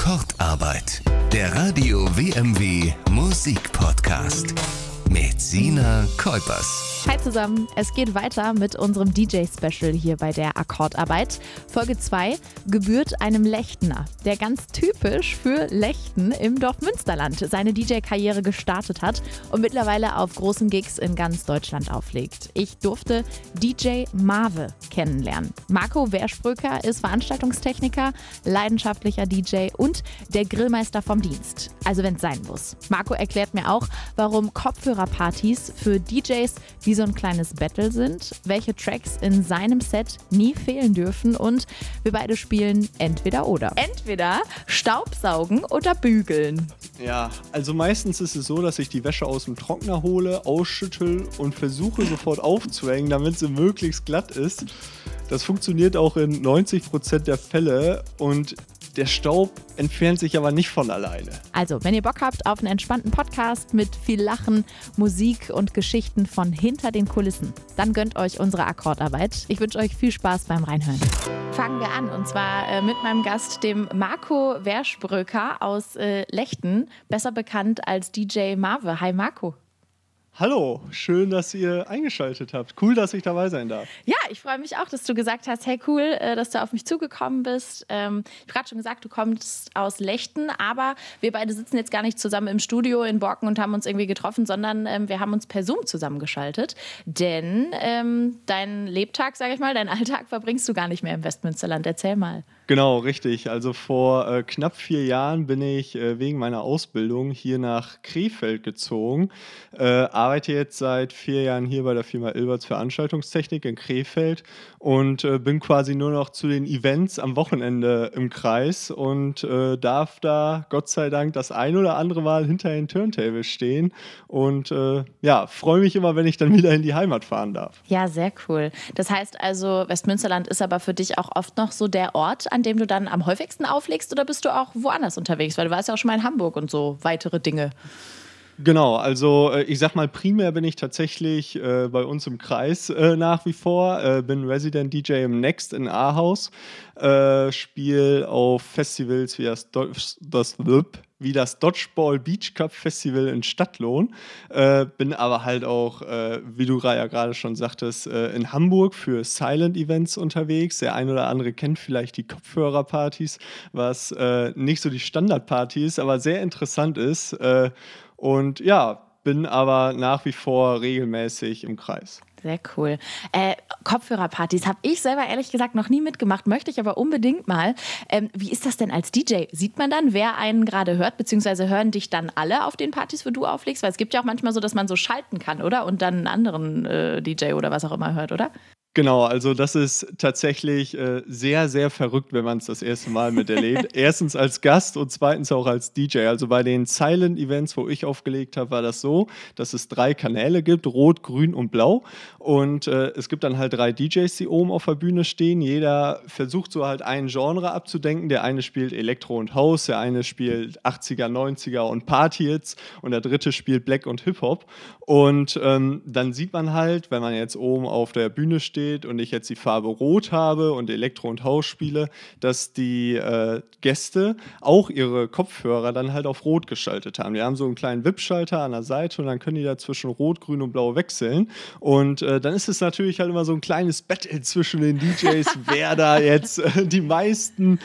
Akkordarbeit. Der Radio WMW Musikpodcast mit Sina Kuipers. Hi zusammen, es geht weiter mit unserem DJ-Special hier bei der Akkordarbeit. Folge 2 gebührt einem Lechtener, der ganz typisch für Lechten im Dorf Münsterland seine DJ-Karriere gestartet hat und mittlerweile auf großen Gigs in ganz Deutschland auflegt. Ich durfte DJ Marve kennenlernen. Marco Werschbröker ist Veranstaltungstechniker, leidenschaftlicher DJ und der Grillmeister vom Dienst. Also wenn es sein muss. Marco erklärt mir auch, warum Kopfhörerpartys für DJs wie so ein kleines Battle sind, welche Tracks in seinem Set nie fehlen dürfen und wir beide spielen entweder oder. Entweder Staubsaugen oder bügeln. Ja, also meistens ist es so, dass ich die Wäsche aus dem Trockner hole, ausschüttel und versuche sofort aufzuhängen, damit sie möglichst glatt ist. Das funktioniert auch in 90% der Fälle und der Staub entfernt sich aber nicht von alleine. Also, wenn ihr Bock habt auf einen entspannten Podcast mit viel Lachen, Musik und Geschichten von hinter den Kulissen, dann gönnt euch unsere Akkordarbeit. Ich wünsche euch viel Spaß beim Reinhören. Fangen wir an und zwar mit meinem Gast, dem Marco Werschbröker aus Lechten, besser bekannt als DJ Marve. Hi Marco. Hallo, schön, dass ihr eingeschaltet habt. Cool, dass ich dabei sein darf. Ja, ich freue mich auch, dass du gesagt hast, hey cool, dass du auf mich zugekommen bist. Ich habe gerade schon gesagt, du kommst aus Lechten, aber wir beide sitzen jetzt gar nicht zusammen im Studio in Borken und haben uns irgendwie getroffen, sondern wir haben uns per Zoom zusammengeschaltet. Denn deinen Lebtag, sage ich mal, deinen Alltag verbringst du gar nicht mehr im Westmünsterland. Erzähl mal. Genau, richtig. Also vor knapp 4 Jahren bin ich wegen meiner Ausbildung hier nach Krefeld gezogen. Arbeite jetzt seit 4 Jahren hier bei der Firma Ilberts Veranstaltungstechnik in Krefeld und bin quasi nur noch zu den Events am Wochenende im Kreis und darf da Gott sei Dank das ein oder andere Mal hinter den Turntables stehen und freue mich immer, wenn ich dann wieder in die Heimat fahren darf. Ja, sehr cool. Das heißt also, Westmünsterland ist aber für dich auch oft noch so der Ort, an dem du dann am häufigsten auflegst, oder bist du auch woanders unterwegs? Weil du warst ja auch schon mal in Hamburg und so weitere Dinge. Genau, also ich sag mal, primär bin ich tatsächlich bei uns im Kreis nach wie vor, bin Resident DJ im Next in Ahaus, spiele auf Festivals wie das Dodgeball Beach Cup Festival in Stadtlohn, bin aber halt auch, wie du ja gerade schon sagtest, in Hamburg für Silent Events unterwegs. Der ein oder andere kennt vielleicht die Kopfhörerpartys, was nicht so die Standardparty ist, aber sehr interessant ist. Und ja, bin aber nach wie vor regelmäßig im Kreis. Sehr cool. Kopfhörerpartys habe ich selber ehrlich gesagt noch nie mitgemacht, möchte ich aber unbedingt mal. Wie ist das denn als DJ? Sieht man dann, wer einen gerade hört, beziehungsweise hören dich dann alle auf den Partys, wo du auflegst? Weil es gibt ja auch manchmal so, dass man so schalten kann, oder? Und dann einen anderen DJ oder was auch immer hört, oder? Genau, also das ist tatsächlich sehr, sehr verrückt, wenn man es das erste Mal miterlebt. Erstens als Gast und zweitens auch als DJ. Also bei den Silent Events, wo ich aufgelegt habe, war das so, dass es 3 Kanäle gibt, Rot, Grün und Blau. Und es gibt dann halt 3 DJs, die oben auf der Bühne stehen. Jeder versucht so halt ein Genre abzudenken. Der eine spielt Elektro und House, der eine spielt 80er, 90er und Party-Hits und der dritte spielt Black und Hip-Hop. Und dann sieht man halt, wenn man jetzt oben auf der Bühne steht und ich jetzt die Farbe Rot habe und Elektro und House spiele, dass die Gäste auch ihre Kopfhörer dann halt auf Rot geschaltet haben. Die haben so einen kleinen VIP-Schalter an der Seite und dann können die da zwischen Rot, Grün und Blau wechseln. Und dann ist es natürlich halt immer so ein kleines Battle zwischen den DJs, wer da jetzt die meisten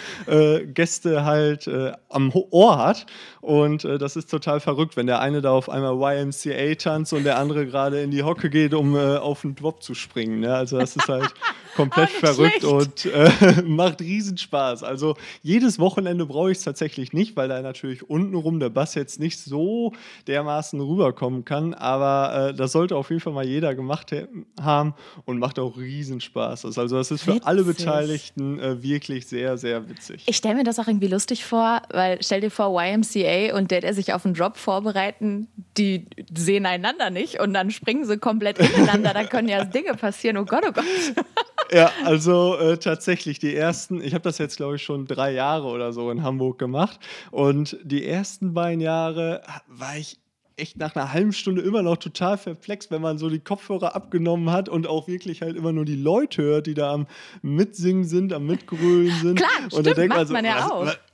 Gäste halt am Ohr hat. Und das ist total verrückt, wenn der eine da auf einmal YMCA tanzt und der andere gerade in die Hocke geht, um auf den Drop zu springen. Ne? Also das ist halt komplett verrückt und macht riesen Spaß. Also jedes Wochenende brauche ich es tatsächlich nicht, weil da natürlich untenrum der Bass jetzt nicht so dermaßen rüberkommen kann. Aber das sollte auf jeden Fall mal jeder gemacht haben und macht auch riesen Spaß. Also das ist für Witzig. alle Beteiligten wirklich sehr, sehr witzig. Ich stelle mir das auch irgendwie lustig vor, weil stell dir vor, YMCA und der sich auf einen Drop vorbereiten, die sehen einander nicht und dann springen sie komplett ineinander. Da können ja Dinge passieren. Oh Gott, oh Gott. Ja, also tatsächlich die ersten, ich habe das jetzt glaube ich schon 3 Jahre oder so in Hamburg gemacht und die ersten beiden Jahre war ich echt nach einer halben Stunde immer noch total perplex, wenn man so die Kopfhörer abgenommen hat und auch wirklich halt immer nur die Leute hört, die da am Mitsingen sind, am Mitgrölen sind. Klar, und stimmt, da denkt macht man so, man ja auch.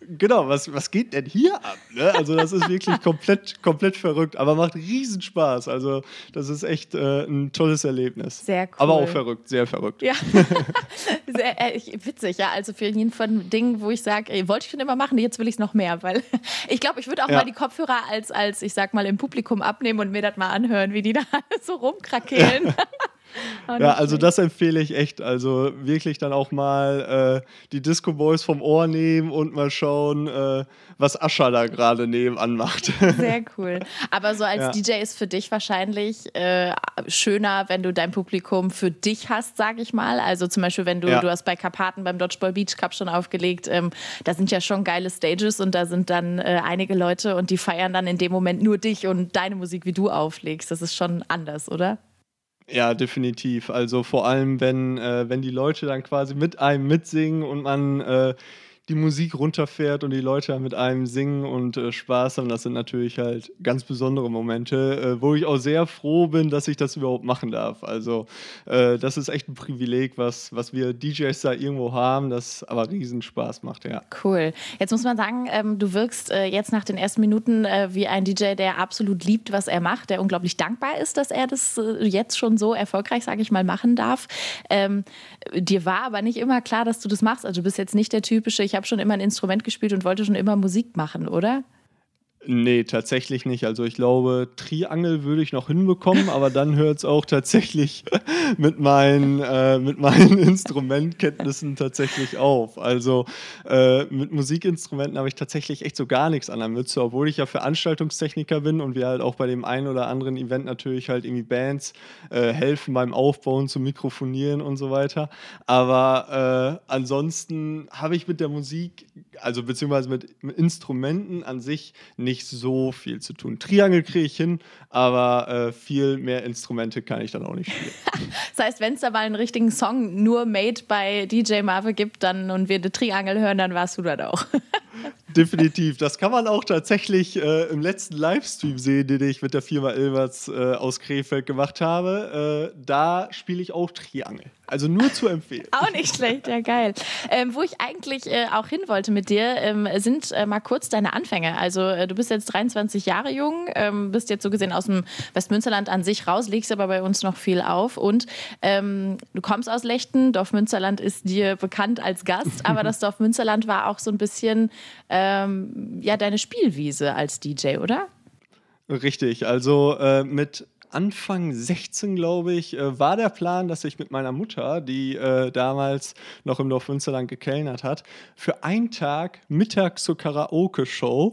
genau, was geht denn hier ab? Ne? Also das ist wirklich komplett verrückt, aber macht riesen Spaß. Also das ist echt ein tolles Erlebnis. Sehr cool. Aber auch verrückt, sehr verrückt. Ja, sehr, witzig, ja. Also für jeden von Dingen, wo ich sage, wollte ich schon immer machen, jetzt will ich es noch mehr, weil ich glaube, ich würde auch mal die Kopfhörer als ich sag mal im Publikum abnehmen und mir das mal anhören, wie die da so rumkrakeelen. Ja, also das empfehle ich echt. Also wirklich dann auch mal die Disco Boys vom Ohr nehmen und mal schauen, was Ascha da gerade nebenan macht. Sehr cool. Aber so als DJ ist für dich wahrscheinlich schöner, wenn du dein Publikum für dich hast, sage ich mal. Also zum Beispiel, wenn du hast bei Karpaten beim Dodgeball Beach Cup schon aufgelegt, da sind ja schon geile Stages und da sind dann einige Leute und die feiern dann in dem Moment nur dich und deine Musik, wie du auflegst. Das ist schon anders, oder? Ja, definitiv. Also vor allem, wenn die Leute dann quasi mit einem mitsingen und man die Musik runterfährt und die Leute dann mit einem singen und Spaß haben, das sind natürlich halt ganz besondere Momente, wo ich auch sehr froh bin, dass ich das überhaupt machen darf. Also das ist echt ein Privileg, was wir DJs da irgendwo haben, das aber riesen Spaß macht, ja. Cool. Jetzt muss man sagen, du wirkst jetzt nach den ersten Minuten wie ein DJ, der absolut liebt, was er macht, der unglaublich dankbar ist, dass er das jetzt schon so erfolgreich, sage ich mal, machen darf. Dir war aber nicht immer klar, dass du das machst. Also du bist jetzt nicht der typische, ich habe schon immer ein Instrument gespielt und wollte schon immer Musik machen, oder? Nee, tatsächlich nicht. Also ich glaube, Triangel würde ich noch hinbekommen, aber dann hört es auch tatsächlich mit meinen Instrumentkenntnissen tatsächlich auf. Also mit Musikinstrumenten habe ich tatsächlich echt so gar nichts an der Mütze, obwohl ich ja Veranstaltungstechniker bin und wir halt auch bei dem einen oder anderen Event natürlich halt irgendwie Bands helfen beim Aufbauen, zu mikrofonieren und so weiter. Aber ansonsten habe ich mit der Musik, also beziehungsweise mit Instrumenten an sich nicht so viel zu tun. Triangel kriege ich hin, aber viel mehr Instrumente kann ich dann auch nicht spielen. Das heißt, wenn es da mal einen richtigen Song nur made bei DJ Marve gibt dann, und wir eine Triangel hören, dann warst du das auch. Definitiv. Das kann man auch tatsächlich im letzten Livestream sehen, den ich mit der Firma Ilverts aus Krefeld gemacht habe. Da spiele ich auch Triangel. Also nur zu empfehlen. Auch nicht schlecht, ja geil. Wo ich eigentlich auch hin wollte mit dir, sind mal kurz deine Anfänge. Also du bist jetzt 23 Jahre jung, bist jetzt so gesehen aus dem Westmünsterland an sich raus, legst aber bei uns noch viel auf und du kommst aus Lechten, Dorf Münsterland ist dir bekannt als Gast, aber das Dorf Münsterland war auch so ein bisschen deine Spielwiese als DJ, oder? Richtig, also mit Anfang 16, glaube ich, war der Plan, dass ich mit meiner Mutter, die damals noch im Dorf Münsterland gekellnert hat, für einen Tag mittags zur Karaoke-Show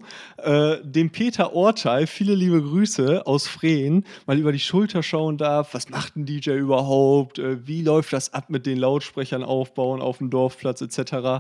dem Peter Orteil, viele liebe Grüße aus Frehen, mal über die Schulter schauen darf. Was macht ein DJ überhaupt? Wie läuft das ab mit den Lautsprechern aufbauen auf dem Dorfplatz etc.?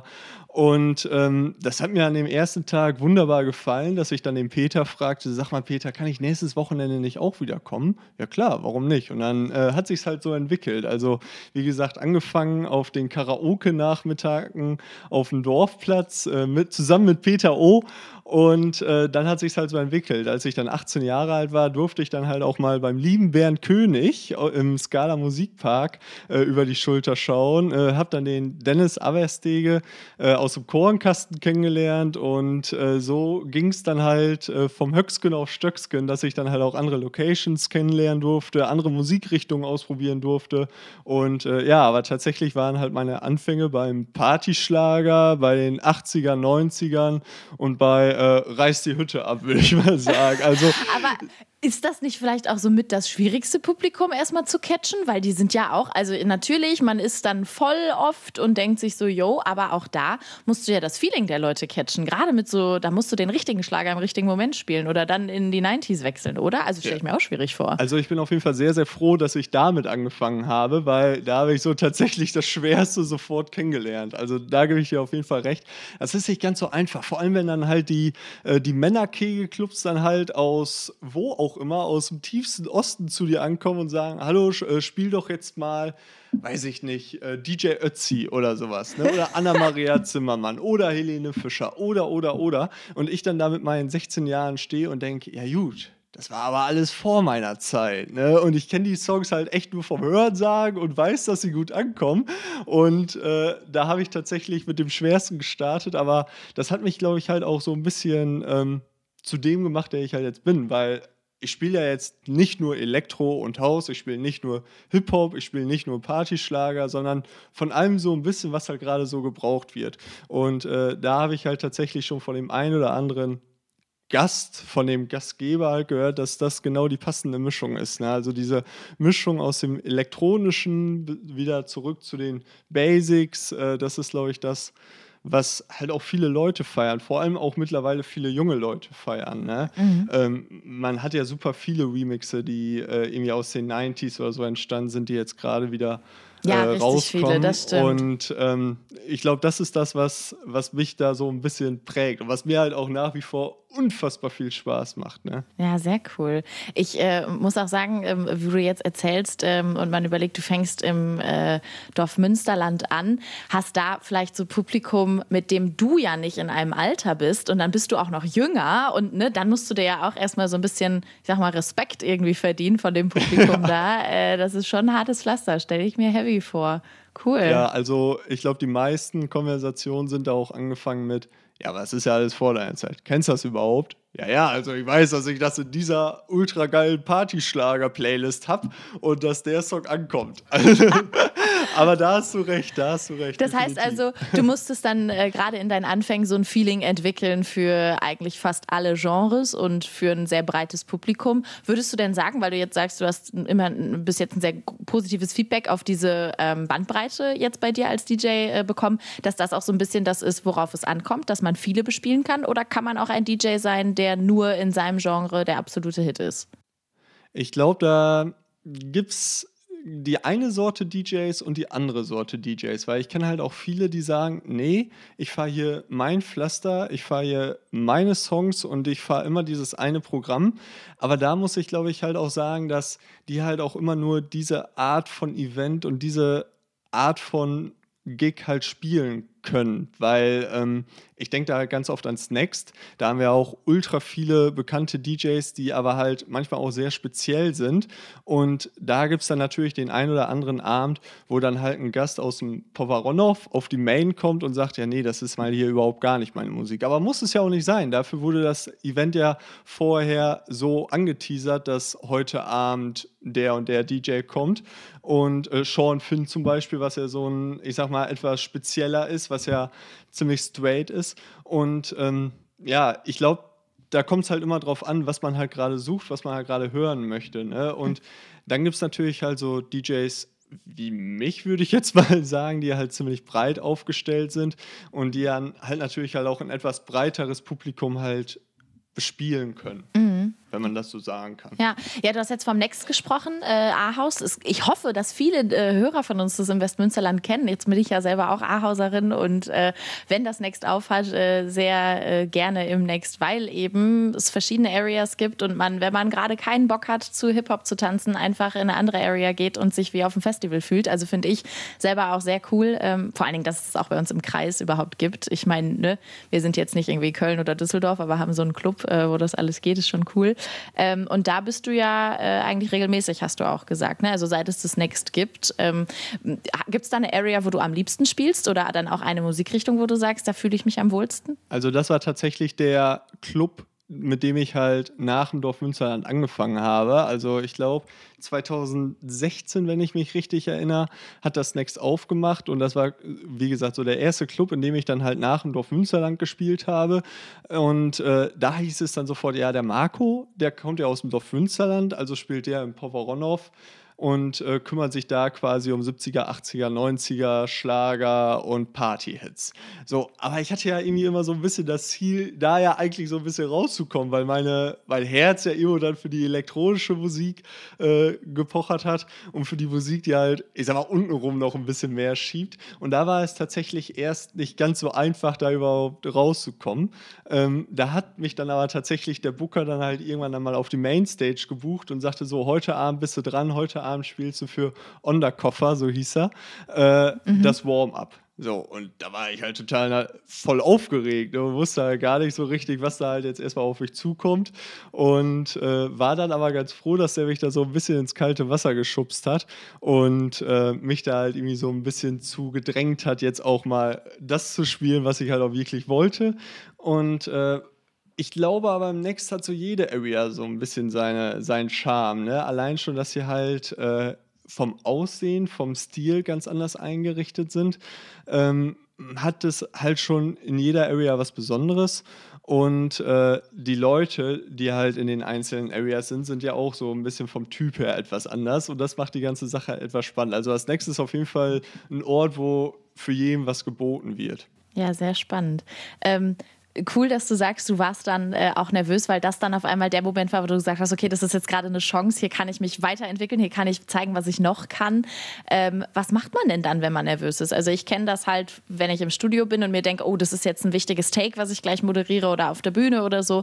Und das hat mir an dem ersten Tag wunderbar gefallen, dass ich dann den Peter fragte, sag mal Peter, kann ich nächstes Wochenende nicht auch wieder kommen? Ja klar, warum nicht? Und dann hat sich's halt so entwickelt. Also wie gesagt, angefangen auf den Karaoke-Nachmittagen auf dem Dorfplatz zusammen mit Peter O. Und dann hat sich's halt so entwickelt. Als ich dann 18 Jahre alt war, durfte ich dann halt auch mal beim lieben Bernd König im Scala Musikpark über die Schulter schauen. Hab dann den Dennis Averstege aus dem Kornkasten kennengelernt und so ging es dann halt vom Höcksken auf Stöcksken, dass ich dann halt auch andere Locations kennenlernen durfte, andere Musikrichtungen ausprobieren durfte und aber tatsächlich waren halt meine Anfänge beim Partyschlager, bei den 80ern, 90ern und bei Reiß die Hütte ab, würde ich mal sagen. Also, aber ist das nicht vielleicht auch so mit das schwierigste Publikum erstmal zu catchen? Weil die sind ja auch, also natürlich, man ist dann voll oft und denkt sich so, yo, aber auch da musst du ja das Feeling der Leute catchen. Gerade mit so, da musst du den richtigen Schlager im richtigen Moment spielen oder dann in die 90s wechseln, oder? Also stelle ich mir auch schwierig vor. Also ich bin auf jeden Fall sehr, sehr froh, dass ich damit angefangen habe, weil da habe ich so tatsächlich das Schwerste sofort kennengelernt. Also da gebe ich dir auf jeden Fall recht. Das ist nicht ganz so einfach, vor allem wenn dann halt die Männerkegelclubs dann halt aus wo auch immer, aus dem tiefsten Osten zu dir ankommen und sagen, hallo, spiel doch jetzt mal, weiß ich nicht, DJ Ötzi oder sowas, ne? Oder Anna-Maria Zimmermann oder Helene Fischer oder. Und ich dann da mit meinen 16 Jahren stehe und denke, ja gut, das war aber alles vor meiner Zeit, ne? Und ich kenne die Songs halt echt nur vom Hörensagen und weiß, dass sie gut ankommen. Und da habe ich tatsächlich mit dem Schwersten gestartet, aber das hat mich, glaube ich, halt auch so ein bisschen zu dem gemacht, der ich halt jetzt bin, weil ich spiele ja jetzt nicht nur Elektro und House, ich spiele nicht nur Hip-Hop, ich spiele nicht nur Partyschlager, sondern von allem so ein bisschen, was halt gerade so gebraucht wird. Und da habe ich halt tatsächlich schon von dem einen oder anderen Gast, von dem Gastgeber halt gehört, dass das genau die passende Mischung ist. Ne? Also diese Mischung aus dem Elektronischen wieder zurück zu den Basics, das ist, glaube ich, das, was halt auch viele Leute feiern, vor allem auch mittlerweile viele junge Leute feiern. Ne? Man hat ja super viele Remixe, die irgendwie aus den 90s oder so entstanden sind, die jetzt gerade wieder Ja, richtig rauskommen. viele, das stimmt. Und ich glaube, das ist das, was mich da so ein bisschen prägt und was mir halt auch nach wie vor unfassbar viel Spaß macht. Ne? Ja, sehr cool. Ich muss auch sagen, wie du jetzt erzählst und man überlegt, du fängst im Dorf Münsterland an, hast da vielleicht so Publikum, mit dem du ja nicht in einem Alter bist und dann bist du auch noch jünger und ne, dann musst du dir ja auch erstmal so ein bisschen, ich sag mal, Respekt irgendwie verdienen von dem Publikum da. Das ist schon ein hartes Pflaster, stelle ich mir heavy vor. Cool. Ja, also ich glaube, die meisten Konversationen sind da auch angefangen mit, ja, was ist ja alles vor deiner Zeit? Kennst du das überhaupt? Ja, also ich weiß, dass ich das in dieser ultra geilen Partyschlager-Playlist habe und dass der Song ankommt. Aber da hast du recht. Das heißt definitiv. also, du musstest dann gerade in deinen Anfängen so ein Feeling entwickeln für eigentlich fast alle Genres und für ein sehr breites Publikum. Würdest du denn sagen, weil du jetzt sagst, du hast immer bis jetzt ein sehr positives Feedback auf diese Bandbreite jetzt bei dir als DJ bekommen, dass das auch so ein bisschen das ist, worauf es ankommt, dass man viele bespielen kann? Oder kann man auch ein DJ sein, der nur in seinem Genre der absolute Hit ist? Ich glaube, da gibt es die eine Sorte DJs und die andere Sorte DJs, weil ich kenne halt auch viele, die sagen, nee, ich fahre hier mein Pflaster, ich fahre hier meine Songs und ich fahre immer dieses eine Programm. Aber da muss ich, glaube ich, halt auch sagen, dass die halt auch immer nur diese Art von Event und diese Art von Gig halt spielen können, weil ich denke da halt ganz oft ans Next. Da haben wir auch ultra viele bekannte DJs, die aber halt manchmal auch sehr speziell sind. Und da gibt es dann natürlich den einen oder anderen Abend, wo dann halt ein Gast aus dem Povaronov auf die Main kommt und sagt, ja nee, das ist mal hier überhaupt gar nicht meine Musik. Aber muss es ja auch nicht sein. Dafür wurde das Event ja vorher so angeteasert, dass heute Abend der und der DJ kommt. Und Sean Finn zum Beispiel, was ja so ein, ich sag mal, etwas spezieller ist, was ja ziemlich straight ist. Und ja, ich glaube, da kommt es halt immer drauf an, was man halt gerade sucht, was man halt gerade hören möchte. Ne? Und dann gibt es natürlich halt so DJs wie mich, würde ich jetzt mal sagen, die halt ziemlich breit aufgestellt sind und die dann halt natürlich halt auch ein etwas breiteres Publikum halt bespielen können. Wenn man das so sagen kann. Ja, du hast jetzt vom Next gesprochen, Ahaus. Ich hoffe, dass viele Hörer von uns das im Westmünsterland kennen. Jetzt bin ich ja selber auch Ahauserin und wenn das Next aufhat, sehr gerne im Next, weil eben es verschiedene Areas gibt und man, wenn man gerade keinen Bock hat, zu Hip-Hop zu tanzen, einfach in eine andere Area geht und sich wie auf dem Festival fühlt. Also finde ich selber auch sehr cool. Vor allen Dingen, dass es auch bei uns im Kreis überhaupt gibt. Ich meine, ne, wir sind jetzt nicht irgendwie Köln oder Düsseldorf, aber haben so einen Club, wo das alles geht, ist schon cool. Und da bist du ja eigentlich regelmäßig, hast du auch gesagt. Ne? Also seit es das Next gibt. Gibt es da eine Area, wo du am liebsten spielst oder dann auch eine Musikrichtung, wo du sagst, da fühle ich mich am wohlsten? Also das war tatsächlich der Club, mit dem ich halt nach dem Dorf Münsterland angefangen habe. Also ich glaube 2016, wenn ich mich richtig erinnere, hat das Next aufgemacht und das war, wie gesagt, so der erste Club, in dem ich dann halt nach dem Dorf Münsterland gespielt habe. Und da hieß es dann sofort, ja, der Marco, der kommt ja aus dem Dorf Münsterland, also spielt der im Povaronov und kümmert sich da quasi um 70er, 80er, 90er Schlager und Party-Hits. So, aber ich hatte ja irgendwie immer so ein bisschen das Ziel, da ja eigentlich so ein bisschen rauszukommen, weil mein Herz ja immer dann für die elektronische Musik gepochert hat und für die Musik, die halt, ich sag mal, untenrum noch ein bisschen mehr schiebt. Und da war es tatsächlich erst nicht ganz so einfach, da überhaupt rauszukommen. Da hat mich dann aber tatsächlich der Booker dann halt irgendwann dann mal auf die Mainstage gebucht und sagte so, heute Abend bist du dran, heute Abend spielst du für Undercover, so hieß er, das Warm-Up. So, und da war ich halt total voll aufgeregt und wusste halt gar nicht so richtig, was da halt jetzt erstmal auf mich zukommt. Und war dann aber ganz froh, dass der mich da so ein bisschen ins kalte Wasser geschubst hat und mich da halt irgendwie so ein bisschen zu gedrängt hat, jetzt auch mal das zu spielen, was ich halt auch wirklich wollte. Und ich glaube aber, im Next hat so jede Area so ein bisschen seinen Charme. Ne? Allein schon, dass sie halt vom Aussehen, vom Stil ganz anders eingerichtet sind, hat es halt schon in jeder Area was Besonderes. Und die Leute, die halt in den einzelnen Areas sind ja auch so ein bisschen vom Typ her etwas anders. Und das macht die ganze Sache halt etwas spannend. Also das Next ist auf jeden Fall ein Ort, wo für jeden was geboten wird. Ja, sehr spannend. Cool, dass du sagst, du warst dann auch nervös, weil das dann auf einmal der Moment war, wo du gesagt hast, okay, das ist jetzt gerade eine Chance, hier kann ich mich weiterentwickeln, hier kann ich zeigen, was ich noch kann. Was macht man denn dann, wenn man nervös ist? Also ich kenne das halt, wenn ich im Studio bin und mir denke, oh, das ist jetzt ein wichtiges Take, was ich gleich moderiere oder auf der Bühne oder so.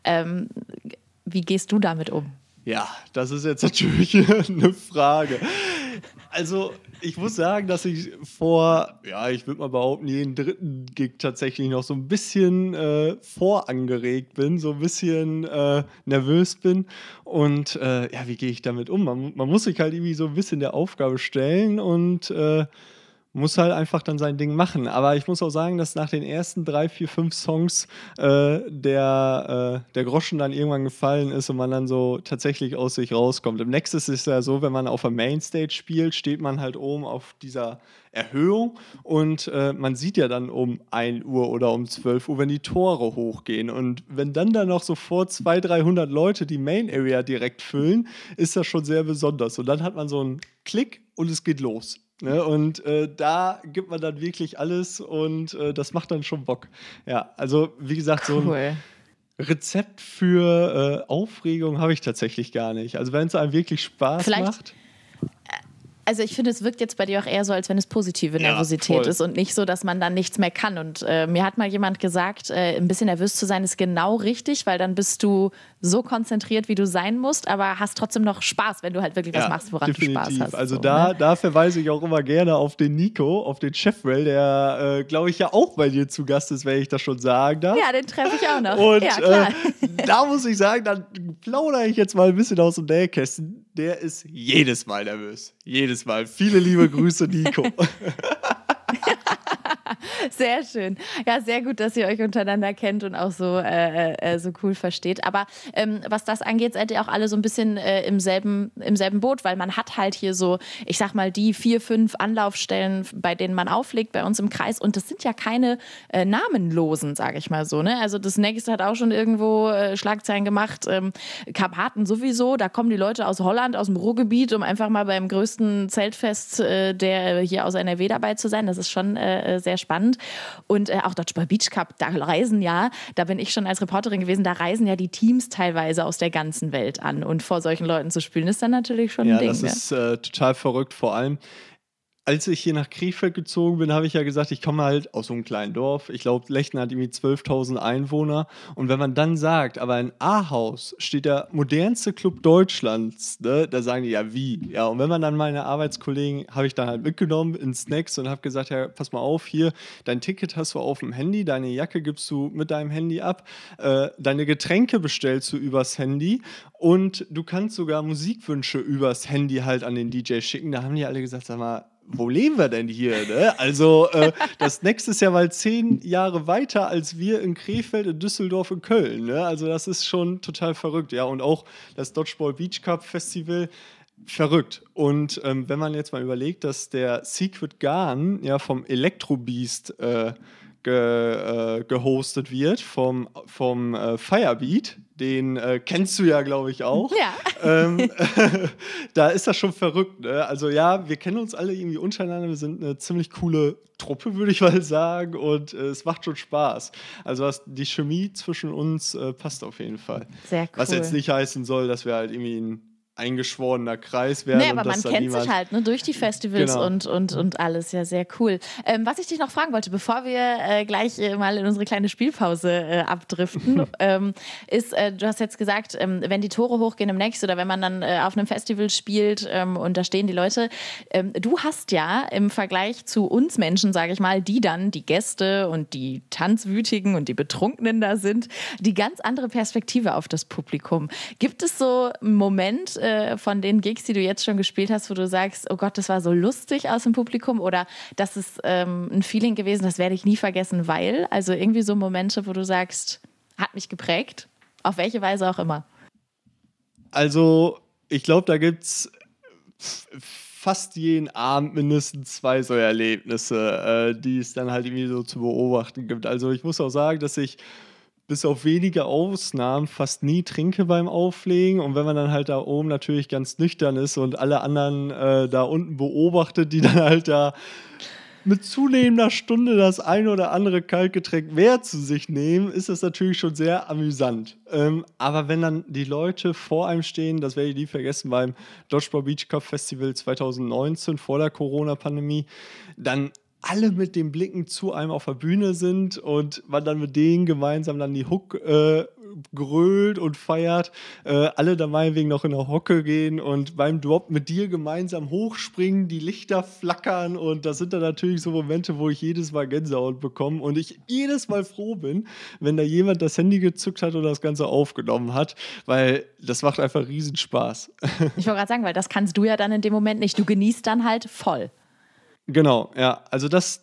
Wie gehst du damit um? Ja, das ist jetzt natürlich eine Frage. Also, ich muss sagen, dass ich ich würde mal behaupten, jeden dritten Gig tatsächlich noch so ein bisschen vorangeregt bin, so ein bisschen nervös bin. Und wie gehe ich damit um? Man muss sich halt irgendwie so ein bisschen der Aufgabe stellen und muss halt einfach dann sein Ding machen. Aber ich muss auch sagen, dass nach den ersten 3, 4, 5 Songs der Groschen dann irgendwann gefallen ist und man dann so tatsächlich aus sich rauskommt. Im Nexus ist es ja so, wenn man auf der Mainstage spielt, steht man halt oben auf dieser Erhöhung und man sieht ja dann um 1 Uhr oder um 12 Uhr, wenn die Tore hochgehen. Und wenn dann da noch sofort 200, 300 Leute die Main Area direkt füllen, ist das schon sehr besonders. Und dann hat man so einen Klick und es geht los. Ne? Und da gibt man dann wirklich alles und das macht dann schon Bock. Ja, also wie gesagt, so ein Rezept für Aufregung habe ich tatsächlich gar nicht. Also wenn es einem wirklich Spaß macht. Also ich finde, es wirkt jetzt bei dir auch eher so, als wenn es positive Nervosität ist und nicht so, dass man dann nichts mehr kann. Und mir hat mal jemand gesagt, ein bisschen nervös zu sein ist genau richtig, weil dann bist du so konzentriert, wie du sein musst, aber hast trotzdem noch Spaß, wenn du halt wirklich was machst, woran du Spaß hast. Also so, da verweise ich auch immer gerne auf den Nico, auf den Chefwell, der, glaube ich, ja auch bei dir zu Gast ist, wenn ich das schon sagen darf. Ja, den treffe ich auch noch. Und ja, klar. Da muss ich sagen, dann plaudere ich jetzt mal ein bisschen aus dem Nähkästchen. Der ist jedes Mal nervös. Jedes Mal. Viele liebe Grüße, Nico. Sehr schön. Ja, sehr gut, dass ihr euch untereinander kennt und auch so cool versteht. Aber was das angeht, seid ihr auch alle so ein bisschen im selben Boot, weil man hat halt hier so, ich sag mal, die 4, 5 Anlaufstellen, bei denen man auflegt bei uns im Kreis. Und das sind ja keine namenlosen, sage ich mal so. Ne? Also das Nächste hat auch schon irgendwo Schlagzeilen gemacht. Karpaten sowieso, da kommen die Leute aus Holland, aus dem Ruhrgebiet, um einfach mal beim größten Zeltfest der hier aus NRW dabei zu sein. Das ist schon sehr spannend. Und auch Dodgeball Beach Cup, da bin ich schon als Reporterin gewesen, da reisen ja die Teams teilweise aus der ganzen Welt an. Und vor solchen Leuten zu spielen, ist dann natürlich schon ein Ding. Ja, das ist total verrückt. Vor allem, als ich hier nach Krefeld gezogen bin, habe ich ja gesagt, ich komme halt aus so einem kleinen Dorf. Ich glaube, Lechten hat irgendwie 12.000 Einwohner. Und wenn man dann sagt, aber in Ahaus steht der modernste Club Deutschlands, ne, da sagen die, ja, wie? Ja, und wenn man dann meine Arbeitskollegen, habe ich dann halt mitgenommen in Snacks und habe gesagt, ja, pass mal auf, hier, dein Ticket hast du auf dem Handy, deine Jacke gibst du mit deinem Handy ab, deine Getränke bestellst du übers Handy und du kannst sogar Musikwünsche übers Handy halt an den DJ schicken. Da haben die alle gesagt, sag mal, wo leben wir denn hier? Ne? Also das nächste ist ja mal 10 Jahre weiter als wir in Krefeld, in Düsseldorf, in Köln. Ne? Also das ist schon total verrückt. Ja, und auch das Dodgeball Beach Cup Festival, verrückt. Und wenn man jetzt mal überlegt, dass der Secret Garn ja vom Electro Beast gehostet wird, vom Firebeat, den kennst du ja, glaube ich, auch. Ja. Da ist das schon verrückt. Ne? Also ja, wir kennen uns alle irgendwie untereinander. Wir sind eine ziemlich coole Truppe, würde ich mal sagen. Und es macht schon Spaß. Also die Chemie zwischen uns passt auf jeden Fall. Sehr cool. Was jetzt nicht heißen soll, dass wir halt irgendwie ein eingeschworener Kreis werden. Nee, aber und man kennt sich halt, ne, durch die Festivals Genau. und alles. Ja, sehr cool. Was ich dich noch fragen wollte, bevor wir gleich mal in unsere kleine Spielpause abdriften, ist, du hast jetzt gesagt, wenn die Tore hochgehen im Next oder wenn man dann auf einem Festival spielt und da stehen die Leute, du hast ja im Vergleich zu uns Menschen, sage ich mal, die dann, die Gäste und die Tanzwütigen und die Betrunkenen da sind, die ganz andere Perspektive auf das Publikum. Gibt es so einen Moment von den Gigs, die du jetzt schon gespielt hast, wo du sagst, oh Gott, das war so lustig aus dem Publikum oder das ist ein Feeling gewesen, das werde ich nie vergessen, weil, also irgendwie so Momente, wo du sagst, hat mich geprägt, auf welche Weise auch immer. Also, ich glaube, da gibt es fast jeden Abend mindestens 2 so Erlebnisse, die es dann halt irgendwie so zu beobachten gibt. Also, ich muss auch sagen, dass ich bis auf wenige Ausnahmen fast nie trinke beim Auflegen. Und wenn man dann halt da oben natürlich ganz nüchtern ist und alle anderen da unten beobachtet, die dann halt da mit zunehmender Stunde das ein oder andere Kaltgetränk mehr zu sich nehmen, ist das natürlich schon sehr amüsant. Aber wenn dann die Leute vor einem stehen, das werde ich nie vergessen, beim Dodgeball Beach Cup Festival 2019 vor der Corona-Pandemie, dann alle mit den Blicken zu einem auf der Bühne sind und man dann mit denen gemeinsam dann die Hook grölt und feiert, alle da meinetwegen noch in der Hocke gehen und beim Drop mit dir gemeinsam hochspringen, die Lichter flackern und das sind dann natürlich so Momente, wo ich jedes Mal Gänsehaut bekomme und ich jedes Mal froh bin, wenn da jemand das Handy gezückt hat und das Ganze aufgenommen hat, weil das macht einfach riesen Spaß. Ich wollte gerade sagen, weil das kannst du ja dann in dem Moment nicht. Du genießt dann halt voll. Genau, ja. Also das